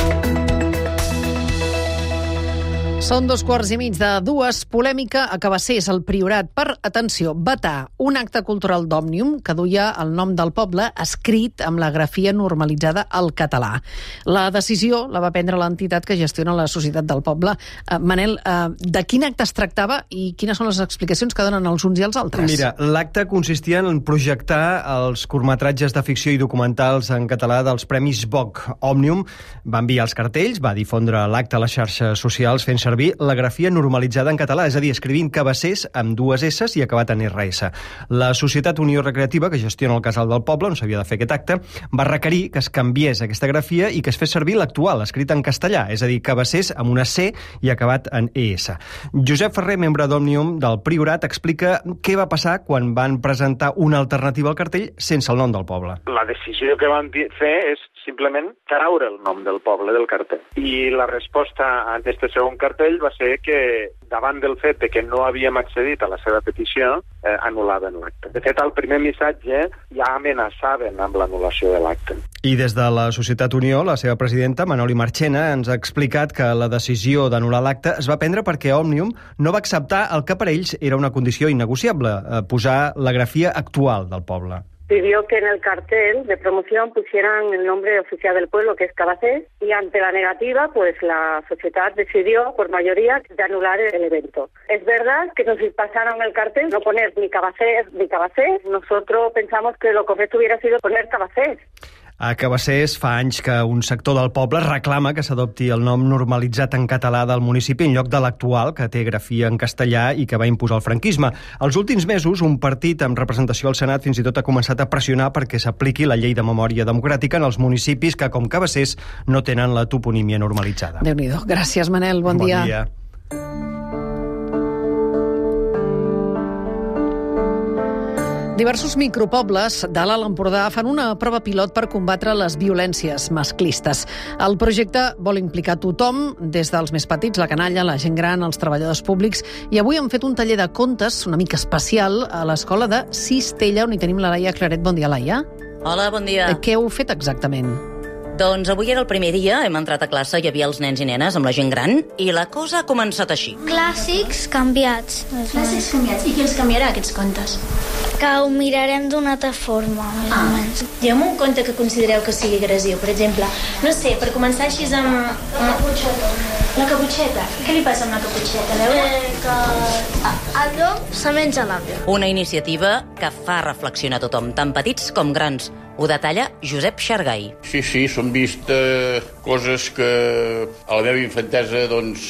Són 2:15. Polèmica a Cabassers. El Priorat, per, atenció, vetar un acte cultural d'Òmnium que duia el nom del poble escrit amb la grafia normalitzada al català. La decisió la va prendre l'entitat que gestiona la Societat del Poble. Manel, de quin acte es tractava i quines són les explicacions que donen els uns i els altres? Mira, l'acte consistia en projectar els curtmetratges de ficció i documentals en català dels Premis BOC. Òmnium va enviar els cartells, va difondre l'acte a les xarxes socials fent servir servir la grafia normalitzada en català, és a dir, escrivint Cabassers amb 2 S i acabat en RS. La Societat Unió Recreativa, que gestiona el Casal del Poble, on s'havia de fer aquest acte, va requerir que es canviés aquesta grafia i que es fes servir l'actual, escrita en castellà, és a dir, Cabassers amb una C i acabat en ES. Josep Ferrer, membre d'Òmnium del Priorat, explica què va passar quan van presentar una alternativa al cartell sense el nom del poble. La decisió que van fer és simplement traure el nom del poble del cartell. I la resposta a aquest segon cartell va ser que, davant del fet de que no havíem accedit a la seva petició, anul·laven l'acte. De fet, al primer missatge ja amenaçaven amb l'anul·lació de l'acte. I des de la Societat Unió, la seva presidenta, Manoli Marchena, ens ha explicat que la decisió d'anul·lar l'acte es va prendre perquè Òmnium no va acceptar el que per ells era una condició innegociable, posar la grafia actual del poble. Pidió que en el cartel de promoción pusieran el nombre oficial del pueblo, que es Cabassers, y ante la negativa, pues la sociedad decidió, por mayoría, de anular el evento. Es verdad que nos pasaron el cartel, no poner ni Cabassers ni Cabassers. Nosotros pensamos que lo correcto hubiera sido poner Cabassers. A Cabassers fa anys que un sector del poble reclama que s'adopti el nom normalitzat en català del municipi en lloc de l'actual, que té grafia en castellà i que va imposar el franquisme. Els últims mesos, un partit amb representació al Senat fins i tot ha començat a pressionar perquè s'apliqui la llei de memòria democràtica en els municipis que, com Cabassers, no tenen la toponímia normalitzada. Déu-n'hi-do. Gràcies, Manel. Bon dia. Bon dia. Diversos micropobles de l'Alt Empordà fan una prova pilot per combatre les violències masclistes. El projecte vol implicar tothom, des dels més petits, la canalla, la gent gran, els treballadors públics, i avui han fet un taller de contes una mica especial a l'escola de Cistella, on hi tenim la Laia Claret. Bon dia, Laia. Hola, bon dia. Què heu fet exactament? Doncs avui era el primer dia, hem entrat a classe, hi havia els nens i nenes amb la gent gran, i la cosa ha començat així. Clàssics canviats. Clàssics canviats. I qui els canviarà, aquests contes? Que ho mirarem d'una altra forma, més o menys. Digue'm un conte que considereu que sigui agressiu, per exemple. No sé, per començar així amb... La caputxeta. La caputxeta? Què li passa amb la caputxeta? Que el llop se menja l'àvia. Una iniciativa que fa reflexionar tothom, tant petits com grans. Ho detalla Josep Xargai. Sí, s'han vist coses que a la meva infantesa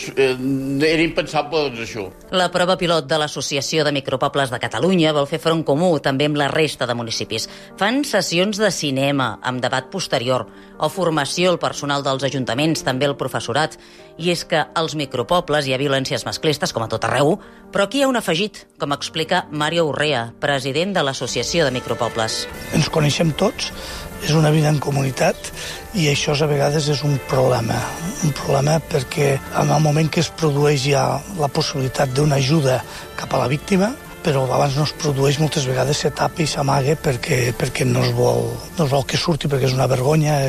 era impensable, això. La prova pilot de l'Associació de Micropobles de Catalunya vol fer front comú també amb la resta de municipis. Fan sessions de cinema, amb debat posterior, o formació al personal dels ajuntaments, també el professorat. I és que als micropobles hi ha violències masclistes, com a tot arreu, però aquí hi ha un afegit, com explica Mario Urrea, president de l'Associació de Micropobles. Ens coneixem tots, és una vida en comunitat i això a vegades és un problema perquè en el moment que es produeix ja la possibilitat d'una ajuda cap a la víctima, però abans no es produeix, moltes vegades se tapa i s'amaga perquè no es vol que surti, perquè és una vergonya,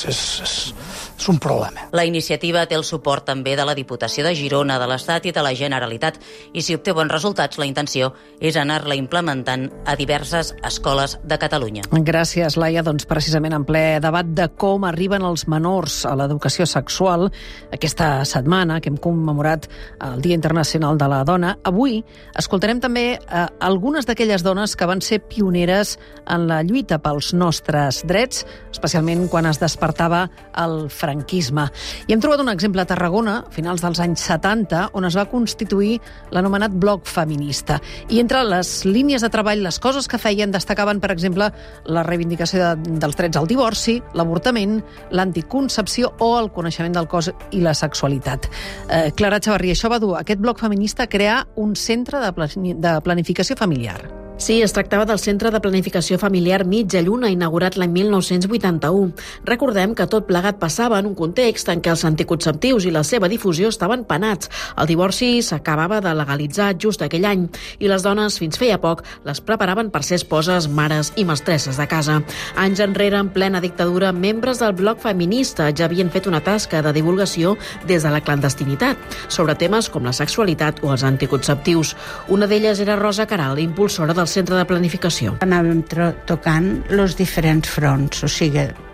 és un problema. La iniciativa té el suport també de la Diputació de Girona, de l'Estat i de la Generalitat, i si obté bons resultats, la intenció és anar-la implementant a diverses escoles de Catalunya. Gràcies, Laia. Doncs precisament en ple debat de com arriben els menors a l'educació sexual, aquesta setmana que hem commemorat el Dia Internacional de la Dona, avui escoltarem també algunes d'aquelles dones que van ser pioneres en la lluita pels nostres drets, especialment quan es despertava el franquisme. I hem trobat un exemple a Tarragona, a finals dels anys 70, on es va constituir l'anomenat Bloc Feminista. I entre les línies de treball, les coses que feien, destacaven, per exemple, la reivindicació dels drets al divorci, l'avortament, l'anticoncepció o el coneixement del cos i la sexualitat. Clara Chavarri, això va dur aquest Bloc Feminista a crear un centre de planificació familiar. Sí, es tractava del Centre de Planificació Familiar Mitja Lluna, inaugurat l'any 1981. Recordem que tot plegat passava en un context en què els anticonceptius i la seva difusió estaven penats. El divorci s'acabava de legalitzar just aquell any i les dones, fins feia poc, les preparaven per ser esposes, mares i mestresses de casa. Anys enrere, en plena dictadura, membres del Bloc Feminista ja havien fet una tasca de divulgació des de la clandestinitat sobre temes com la sexualitat o els anticonceptius. Una d'elles era Rosa Caral, impulsora del Centre de Planificació. Anàvem tocant els diferents fronts, o sigui,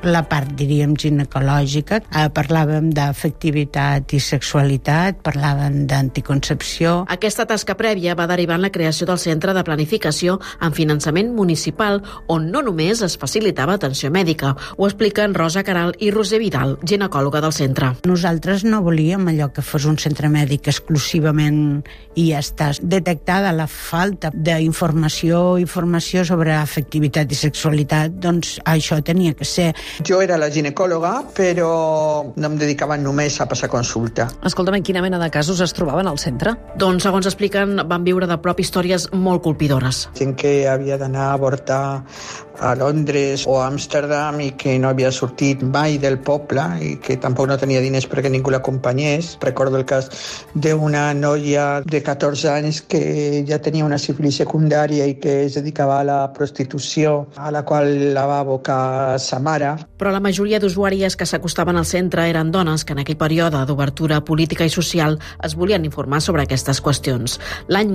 la part, diríem, ginecològica. Parlàvem d'afectivitat i sexualitat, parlàvem d'anticoncepció. Aquesta tasca prèvia va derivar en la creació del Centre de Planificació amb finançament municipal, on no només es facilitava atenció mèdica. Ho expliquen Rosa Caral i Roser Vidal, ginecòloga del centre. Nosaltres no volíem allò que fos un centre mèdic exclusivament i ja està. Detectada la falta d'informació i formació sobre afectivitat i sexualitat, doncs això tenia que ser. Jo era la ginecòloga, però no em dedicava només a passar consulta. Escolta'm, en quina mena de casos es trobaven al centre? Doncs, segons expliquen, van viure de prop històries molt colpidores. Gent que havia d'anar a avortar a Londres o a Amsterdam i que no havia sortit mai del poble i que tampoc no tenia diners perquè ningú l'acompanyés. Recordo el cas d'una noia de 14 anys que ja tenia una sífilis secundària i que es dedicava a la prostitució, a la qual la va abocar sa mare. Però la majoria d'usuàries que s'acostaven al centre eren dones que en aquell període d'obertura política i social es volien informar sobre aquestes qüestions. L'any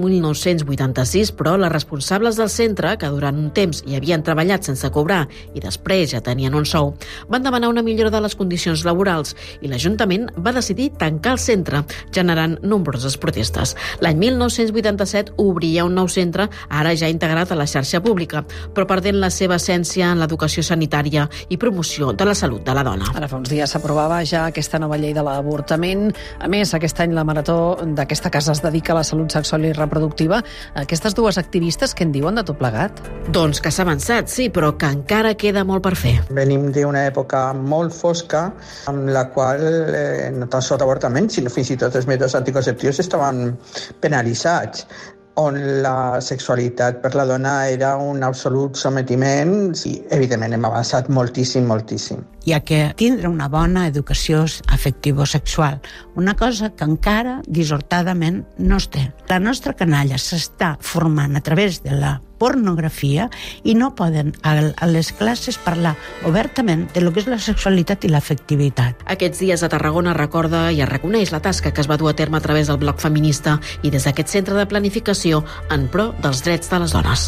1986, però, les responsables del centre, que durant un temps hi havien treballat sense cobrar i després ja tenien un sou, van demanar una millora de les condicions laborals i l'Ajuntament va decidir tancar el centre, generant nombroses protestes. L'any 1987 obria un nou centre, ara ja integrat a la xarxa pública, però perdent la seva essència en l'educació sanitària i promoció de la salut de la dona. Ara fa uns dies s'aprovava ja aquesta nova llei de l'avortament. A més, aquest any la marató d'aquesta casa es dedica a la salut sexual i reproductiva. Aquestes dues activistes, què en diuen de tot plegat? Doncs que s'ha avançat, sí, però que encara queda molt per fer. Venim d'una època molt fosca amb la qual no tan sols l'avortament, sinó fins i tot els mètodes anticonceptius estaven penalitzats, on la sexualitat per la dona era un absolut sometiment i, evidentment, hem avançat moltíssim, moltíssim. Hi ha que tindre una bona educació afectivo-sexual, una cosa que encara, dissortadament, no es té. La nostra canalla s'està formant a través de la pornografia i no poden a les classes parlar obertament de lo que és la sexualitat i l'afectivitat. Aquests dies a Tarragona recorda i es reconeix la tasca que es va dur a terme a través del bloc feminista i des d'aquest centre de planificació en pro dels drets de les dones.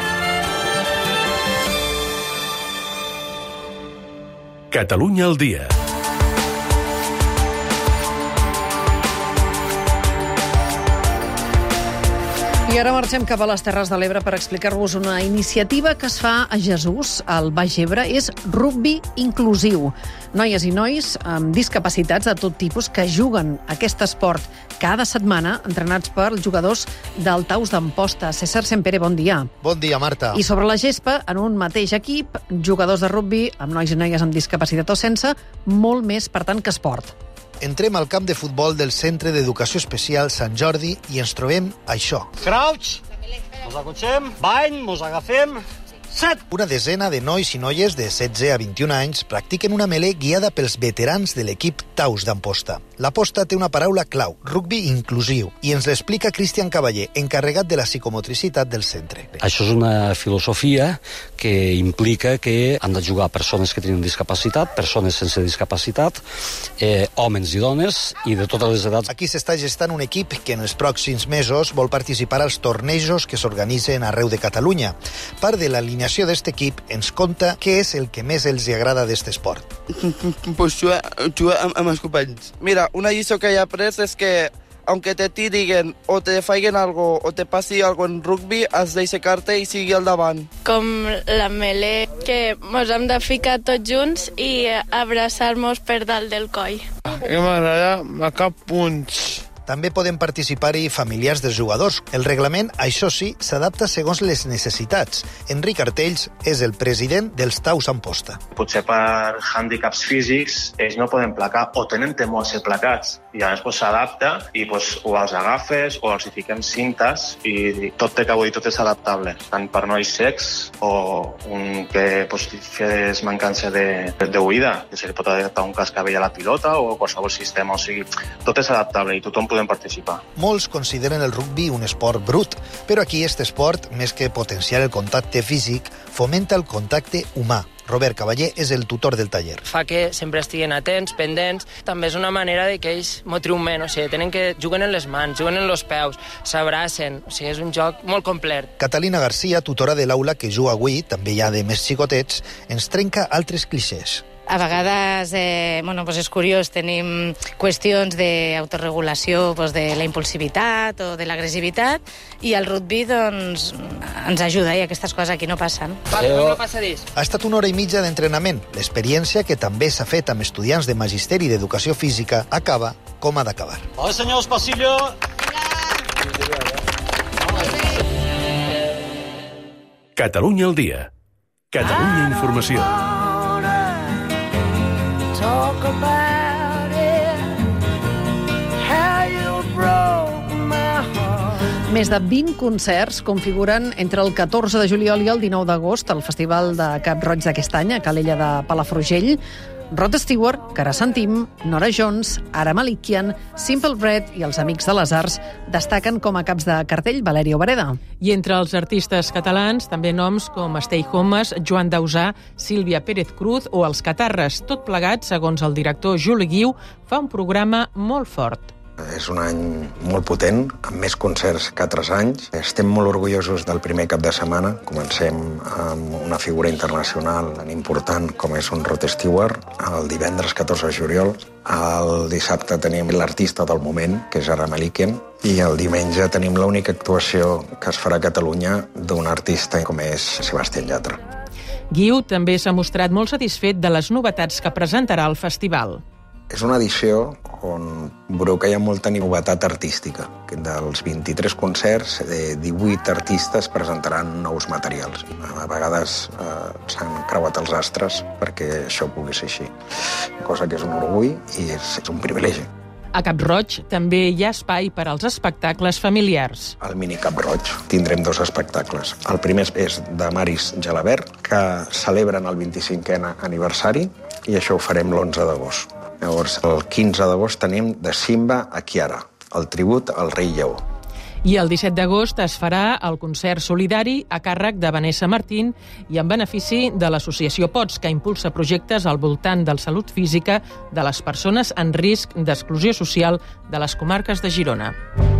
Catalunya al dia. I ara marxem cap a les Terres de l'Ebre per explicar-vos una iniciativa que es fa a Jesús, al Baix Ebre. És rugbi inclusiu. Noies i nois amb discapacitats de tot tipus que juguen aquest esport cada setmana, entrenats per jugadors del Taus d'Amposta. César Sempere, bon dia. Bon dia, Marta. I sobre la gespa, en un mateix equip, jugadors de rugbi amb nois i noies amb discapacitat o sense, molt més, per tant, que esport. Entrem al camp de futbol del Centre d'Educació Especial Sant Jordi i ens trobem això. Crouch, mos acotxem, bany, mos agafem... Set. Una desena de nois i noies de 16 a 21 anys practiquen una melé guiada pels veterans de l'equip Taus d'Amposta. L'aposta té una paraula clau, rugbi inclusiu, i ens l'explica Cristian Cavaller, encarregat de la psicomotricitat del centre. Això és una filosofia que implica que han de jugar persones que tenen discapacitat, persones sense discapacitat, homes i dones, i de totes les edats. Aquí s'està gestant un equip que en els pròxims mesos vol participar als tornejos que s'organitzen arreu de Catalunya. Part de l'alineació d'este equip ens conta què és el que més els agrada d'este esport. Pues jugar amb els companys. Mira, una lliçó que he après és que aunque te tiren o te faiguen algo o te passi algo en rugby, has d'aixecar-te i seguir al davant. Com la melé, que mos hem de ficar tots junts i abraçar-nos per dalt del coll. M'agrada marcar punts. També poden participar-hi familiars dels jugadors. El reglament, això sí, s'adapta segons les necessitats. Enric Artells és el president dels Taus Amposta. Potser per hàndicaps físics ells no poden placar o tenen temor a ser placats. I llavors s'adapta i o els agafes o els hi fiquem cintes i tot té que dir, tot és adaptable. Tant per nois secs o un que fes mancança d'oïda, que se li pot adaptar un cascavell a la pilota o qualsevol sistema. O sigui, tot és adaptable i tothom podem participar. Molts consideren el rugbi un esport brut, però aquí este esport, més que potenciar el contacte físic, fomenta el contacte humà. Robert Cavaller és el tutor del taller. Fa que sempre estiguen atents, pendents. També és una manera de que ells m'ho triomben, o sigui, juguen en les mans, juguen en els peus, s'abracen, o sigui, és un joc molt complet. Catalina Garcia, tutora de l'aula que juga avui, també hi ha de més xicotets, ens trenca altres clixés. A vegades és curiós, tenim qüestions d'autoregulació de la impulsivitat o de l'agressivitat i el rugby ens ajuda i aquestes coses aquí no passen. Ha estat 1 hora i mitja d'entrenament. L'experiència, que també s'ha fet amb estudiants de Magisteri d'Educació Física, acaba com ha d'acabar. Hola, senyors, pasillo. Catalunya al dia. Catalunya Informació. Talk about it, how you broke my heart. Més de 20 concerts configuren entre el 14 de juliol i el 19 d'agost al Festival de Cap Roig d'aquest any, a Calella de Palafrugell. Rod Stewart, Cara Santim, Nora Jones, Ara Malikian, Simple Red i els Amics de les Arts destaquen com a caps de cartell Valerio Bareda. I entre els artistes catalans també noms com Stay Homes, Joan Dausà, Sílvia Pérez Cruz o els Catarres. Tot plegat, segons el director Juli Guiu, fa un programa molt fort. És un any molt potent, amb més concerts que altres anys. Estem molt orgullosos del primer cap de setmana. Comencem amb una figura internacional tan important com és un Rod Stewart, el divendres 14 de juliol. El dissabte tenim l'artista del moment, que és Ara Malikian, i el diumenge tenim l'única actuació que es farà a Catalunya d'un artista com és Sebastián Yatra. Guiu també s'ha mostrat molt satisfet de les novetats que presentarà el festival. És una edició on veureu que hi ha molta novetat artística. Dels 23 concerts, 18 artistes presentaran nous materials. A vegades s'han creuat els astres perquè això pugui ser així. Cosa que és un orgull i és un privilegi. A Cap Roig també hi ha espai per als espectacles familiars. Al Mini Cap Roig tindrem 2 espectacles. El primer és de Maris Gelabert, que celebren el 25è aniversari, i això ho farem l'11 d'agost. Llavors, el 15 d'agost tenim de Simba a Kiara, el tribut al rei lleó. I el 17 d'agost es farà el concert solidari a càrrec de Vanessa Martín i en benefici de l'associació POTS, que impulsa projectes al voltant de la salut física de les persones en risc d'exclusió social de les comarques de Girona.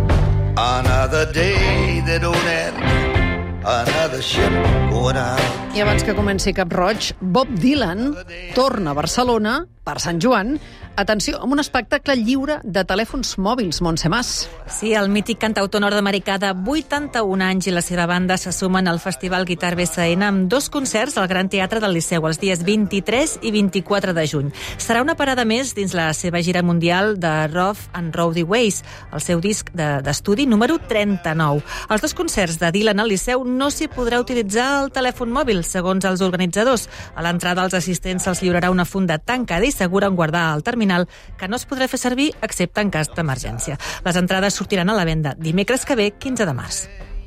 Another day that don't end. Another ship going out. I abans que comenci Cap Roig, Bob Dylan torna a Barcelona per Sant Joan. Atenció, amb un espectacle lliure de telèfons mòbils, Montse Mas. Sí, el mític cantautor nord-americà de 81 anys i la seva banda se sumen al Festival Guitar BCN amb 2 concerts al Gran Teatre del Liceu els dies 23 i 24 de juny. Serà una parada més dins la seva gira mundial de Rough and Rowdy Ways, el seu disc d'estudi número 39. Els 2 concerts de Dylan al Liceu no s'hi podrà utilitzar el telèfon mòbil, segons els organitzadors. A l'entrada als assistents se'ls lliurarà una funda tancada i segura on guardar el terminal que no es podrà fer servir excepte en cas d'emergència. Les entrades sortiran a la venda dimecres que ve, 15 de març.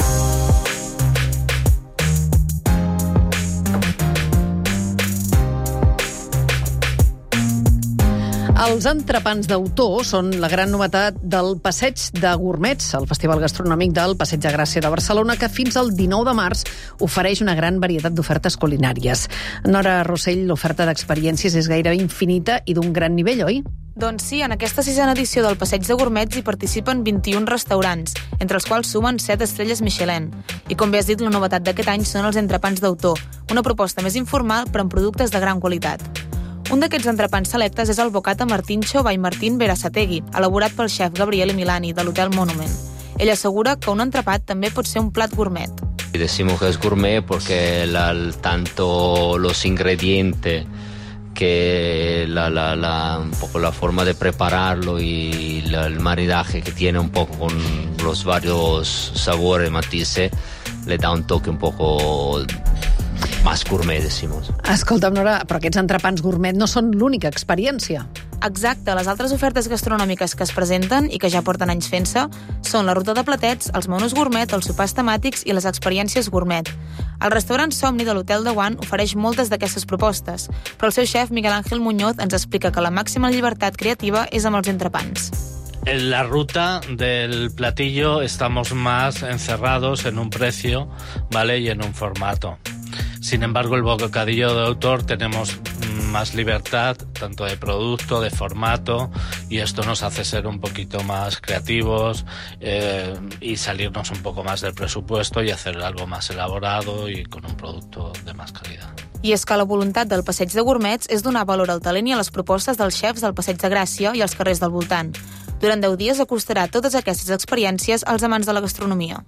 Els entrepans d'autor són la gran novetat del Passeig de Gourmets, el Festival Gastronòmic del Passeig de Gràcia de Barcelona, que fins al 19 de març ofereix una gran varietat d'ofertes culinàries. Nora Rossell, l'oferta d'experiències és gairebé infinita i d'un gran nivell, oi? Doncs sí, en aquesta 6a edició del Passeig de Gourmets hi participen 21 restaurants, entre els quals sumen 7 estrelles Michelin. I com bé has dit, la novetat d'aquest any són els entrepans d'autor, una proposta més informal però amb productes de gran qualitat. Un d'aquests entrepans selectes és el bocata Martincho by Martín Berasategui, elaborat pel xef Gabriele Milani, de l'Hotel Monument. Ell assegura que un entrepat també pot ser un plat gourmet. Decimos que es gourmet porque tanto los ingredientes que un poco la forma de prepararlo y el maridaje que tiene un poco con los varios sabores, matices, le da un toque un poco más gourmet, decimos. Escolta'm, Nora, però aquests entrepans gourmet no són l'única experiència. Exacte, les altres ofertes gastronòmiques que es presenten i que ja porten anys fent-se són la ruta de platets, els menús gourmet, els sopars temàtics i les experiències gourmet. El restaurant Somni de l'Hotel de Guant ofereix moltes d'aquestes propostes, però el seu xef Miguel Ángel Muñoz ens explica que la màxima llibertat creativa és amb els entrepans. En la ruta del platillo estamos más encerrados en un precio, ¿vale? Y en un formato. Sin embargo, el bocadillo de autor tenemos más libertad, tanto de producto, de formato, y esto nos hace ser un poquito más creativos y salirnos un poco más del presupuesto y hacer algo más elaborado y con un producto de más calidad. I és que la voluntat del Passeig de Gourmets és donar valor al talent i a les propostes dels xefs del Passeig de Gràcia i els carrers del voltant. Durant 10 dies acostarà totes aquestes experiències als amants de la gastronomia.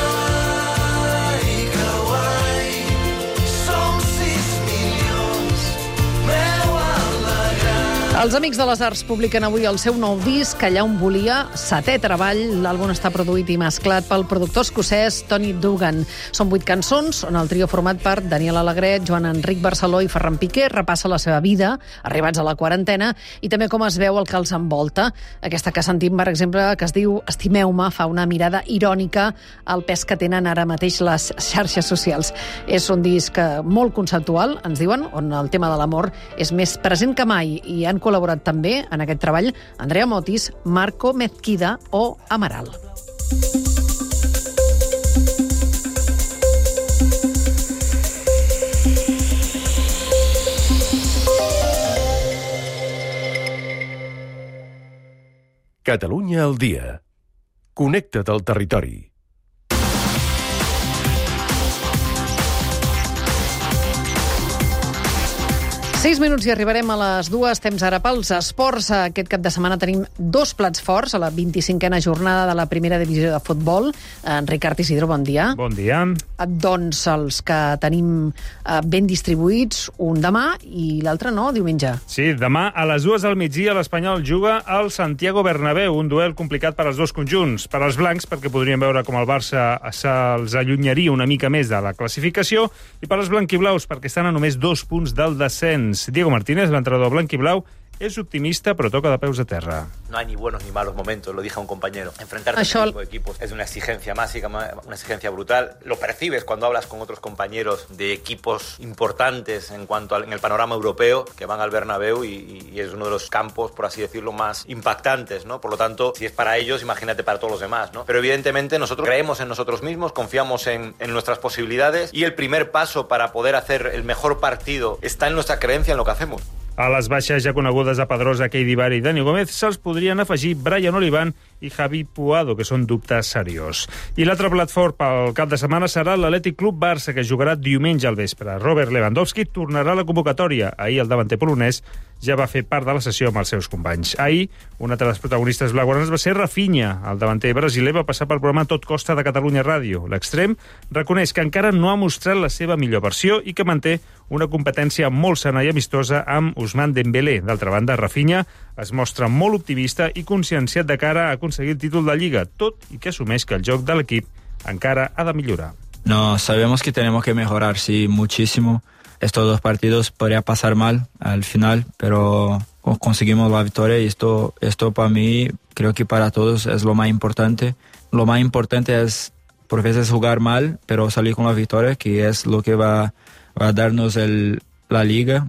Els Amics de les Arts publiquen avui el seu nou disc, Allà on volia, 7è treball. L'àlbum està produït i mesclat pel productor escocès Tony Dugan. Són 8 cançons, on el trio format per Daniel Alegret, Joan Enric Barceló i Ferran Piqué repassa la seva vida, arribats a la quarantena, i també com es veu el que els envolta. Aquesta que sentim, per exemple, que es diu Estimeu-me, fa una mirada irònica al pes que tenen ara mateix les xarxes socials. És un disc molt conceptual, ens diuen, on el tema de l'amor és més present que mai, i han col·laborat també en aquest treball Andrea Motis, Marco Mezquida o Amaral. Catalunya al dia. Connecta't al territori. 6 minuts i arribarem a les 2. Temps ara pels esports. Aquest cap de setmana tenim 2 plats forts a la 25a jornada de la primera divisió de futbol. En Ricard Isidro, bon dia. Bon dia. Doncs els que tenim ben distribuïts, un demà i l'altre no, diumenge. Sí, demà a les 2 del migdia l'Espanyol juga al Santiago Bernabéu, un duel complicat per als dos conjunts. Per als blancs, perquè podríem veure com el Barça se'ls allunyaria una mica més de la classificació, i per als blanquiblaus, perquè estan a només 2 punts del descens. Diego Martínez, l'entrenador blanquiblau, és optimista, però toca de peus a terra. No hay ni buenos ni malos momentos, lo dije a un compañero. Enfrentarte a este tipo de equipos es una exigencia máxima, una exigencia brutal. Lo percibes cuando hablas con otros compañeros de equipos importantes en el panorama europeo que van al Bernabéu y es uno de los campos, por así decirlo, más impactantes, ¿no? Por lo tanto, si es para ellos, imagínate para todos los demás, ¿no? Pero evidentemente nosotros creemos en nosotros mismos, confiamos en nuestras posibilidades y el primer paso para poder hacer el mejor partido está en nuestra creencia en lo que hacemos. A les baixes ja conegudes a Pedrosa, Keidi Bar i Dani Gómez se'ls podrien afegir Brian Olivan i Javi Puado, que són dubtes seriós. I l'altre plat fort pel cap de setmana serà l'Atlètic Club Barça, que jugarà diumenge al vespre. Robert Lewandowski tornarà a la convocatòria. Ahir el davanter polonès ja va fer part de la sessió amb els seus companys. Ahir, un altre dels protagonistes blaugranes va ser Rafinha. El davanter brasiler va passar pel programa Tot Costa de Catalunya Ràdio. L'extrem reconeix que encara no ha mostrat la seva millor versió i que manté una competència molt sana i amistosa amb Ousmane Dembélé. D'altra banda, Rafinha es mostra molt optimista i conscienciat de cara a aconseguir el títol de Lliga, tot i que assumeix que el joc de l'equip encara ha de millorar. No, sabemos que tenemos que mejorar, sí, muchísimo. Estos 2 partidos podría pasar mal al final, pero conseguimos la victoria y esto para mí, creo que para todos es lo más importante. Lo más importante es por veces jugar mal, pero salir con la victoria, que es lo que va a darnos la liga.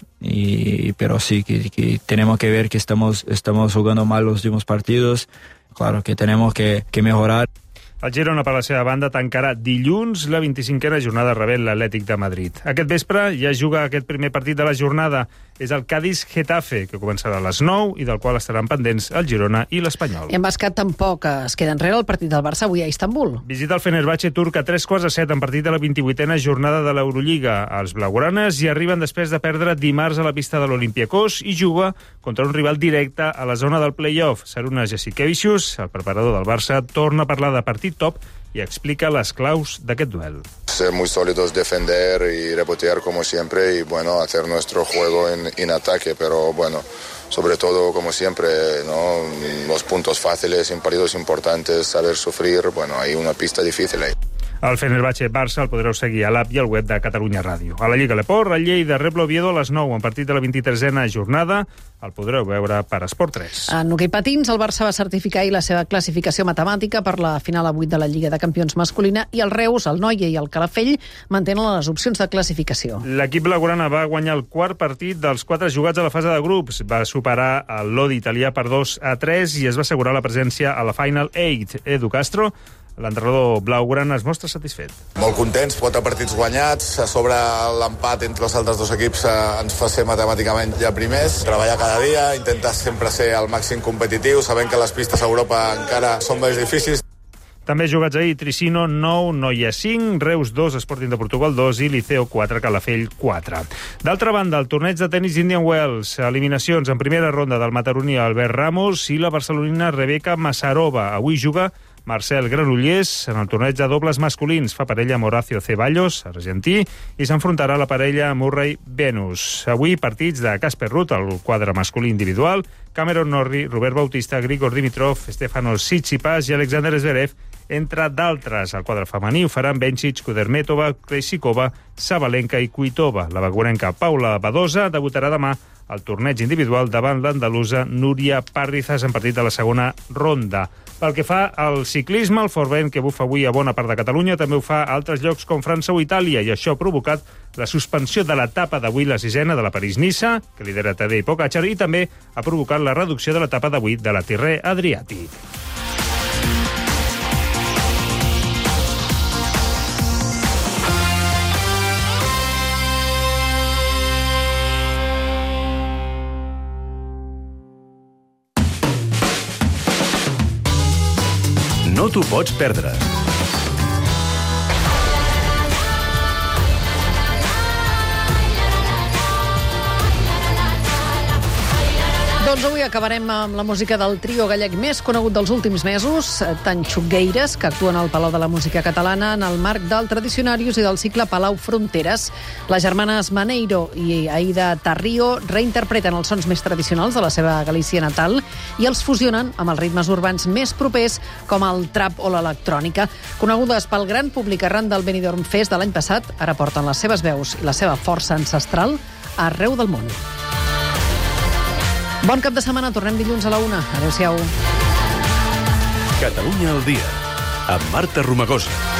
Pero sí, que tenemos que ver que estamos jugando mal los últimos partidos. Claro que tenemos que mejorar. El Girona, per la seva banda, tancarà dilluns la 25a jornada rebent l'Atlètic de Madrid. Aquest vespre ja juga aquest primer partit de la jornada. És el Cádiz-Getafe, que començarà a les 9 i del qual estaran pendents el Girona i l'Espanyol. I en bàsquet tampoc es queda enrere el partit del Barça avui a Istanbul. Visita el Fenerbahçe turc a 3:15 en partit de la 28a jornada de l'Eurolliga. Els blaugranes hi arriben després de perdre dimarts a la pista de l'Olympiakos i juga contra un rival directe a la zona del play-off. Sarunas Jasikevičius, el preparador del Barça, torna a parlar de partit top y explica las claus d'aquest duel. Ser muy sólidos, defender y rebotear como siempre y bueno, hacer nuestro juego en ataque, pero bueno, sobre todo como siempre, ¿no? Los puntos fáciles en partidos importantes, saber sufrir, bueno, hay una pista difícil ahí. El Fenerbahçe-Barça el podreu seguir a l'app i al web de Catalunya Ràdio. A la Lliga L'Esport, el Lleida rep l'Oviedo a les 9 en partit de la 23a jornada. El podreu veure per Esport 3. En hoquei patins, el Barça va certificar ahir la seva classificació matemàtica per la final a 8 de la Lliga de Campions masculina i el Reus, el Noia i el Calafell mantenen les opcions de classificació. L'equip blaugrana va guanyar el quart partit dels 4 jugats a la fase de grups. Va superar el Lodi italià per 2-3 i es va assegurar la presència a la Final 8. Edu Castro, l'entrenador blaugrana, es mostra satisfet. Molt contents, 4 partits guanyats. A sobre l'empat entre els altres 2 equips ens fa ser matemàticament ja primers. Treballar cada dia, intentar sempre ser al màxim competitiu, sabent que les pistes a Europa encara són més difícils. També jugats ahir, Tricino 9, Noia 5, Reus 2, Sporting de Portugal 2 i Liceo 4, Calafell 4. D'altra banda, el torneig de tenis Indian Wells, eliminacions en primera ronda del mataroní Albert Ramos i la barcelonina Rebeca Masarova. Avui juga Marcel Granollers en el torneig de dobles masculins. Fa parella amb Horacio Ceballos, argentí, i s'enfrontarà la parella Murray-Venus. Avui partits de Casper Ruud, el quadre masculí individual, Cameron Norrie, Robert Bautista, Grigor Dimitrov, Stefanos Tsitsipas i Alexander Zverev, entre d'altres. El quadre femení ho faran Bencic, Kudermetova, Krejcikova, Sabalenka i Kvitova. La baguarenca Paula Badosa debutarà demà al torneig individual davant l'andalusa Núria Parrizas en partit de la segona ronda. Pel que fa al ciclisme, el fort vent que bufa avui a bona part de Catalunya també ho fa a altres llocs com França o Itàlia, i això ha provocat la suspensió de l'etapa d'avui, la sisena de la París-Niça, que lidera Tadej Pogačar, i també ha provocat la reducció de l'etapa d'avui de la Tirrè-Adriàtic. No t'ho pots perdre. Doncs avui acabarem amb la música del trio gallec més conegut dels últims mesos, Tanxugueires, que actuen al Palau de la Música Catalana en el marc del Tradicionarius i del cicle Palau Fronteres. Les germanes Maneiro i Aida Tarrio reinterpreten els sons més tradicionals de la seva Galícia natal i els fusionen amb els ritmes urbans més propers, com el trap o l'electrònica. Conegudes pel gran públic arran del Benidorm Fest de l'any passat, ara porten les seves veus i la seva força ancestral arreu del món. Bon cap de setmana, tornem dilluns a la 1. Adéu-siau. Catalunya al dia, amb Marta Romagosa.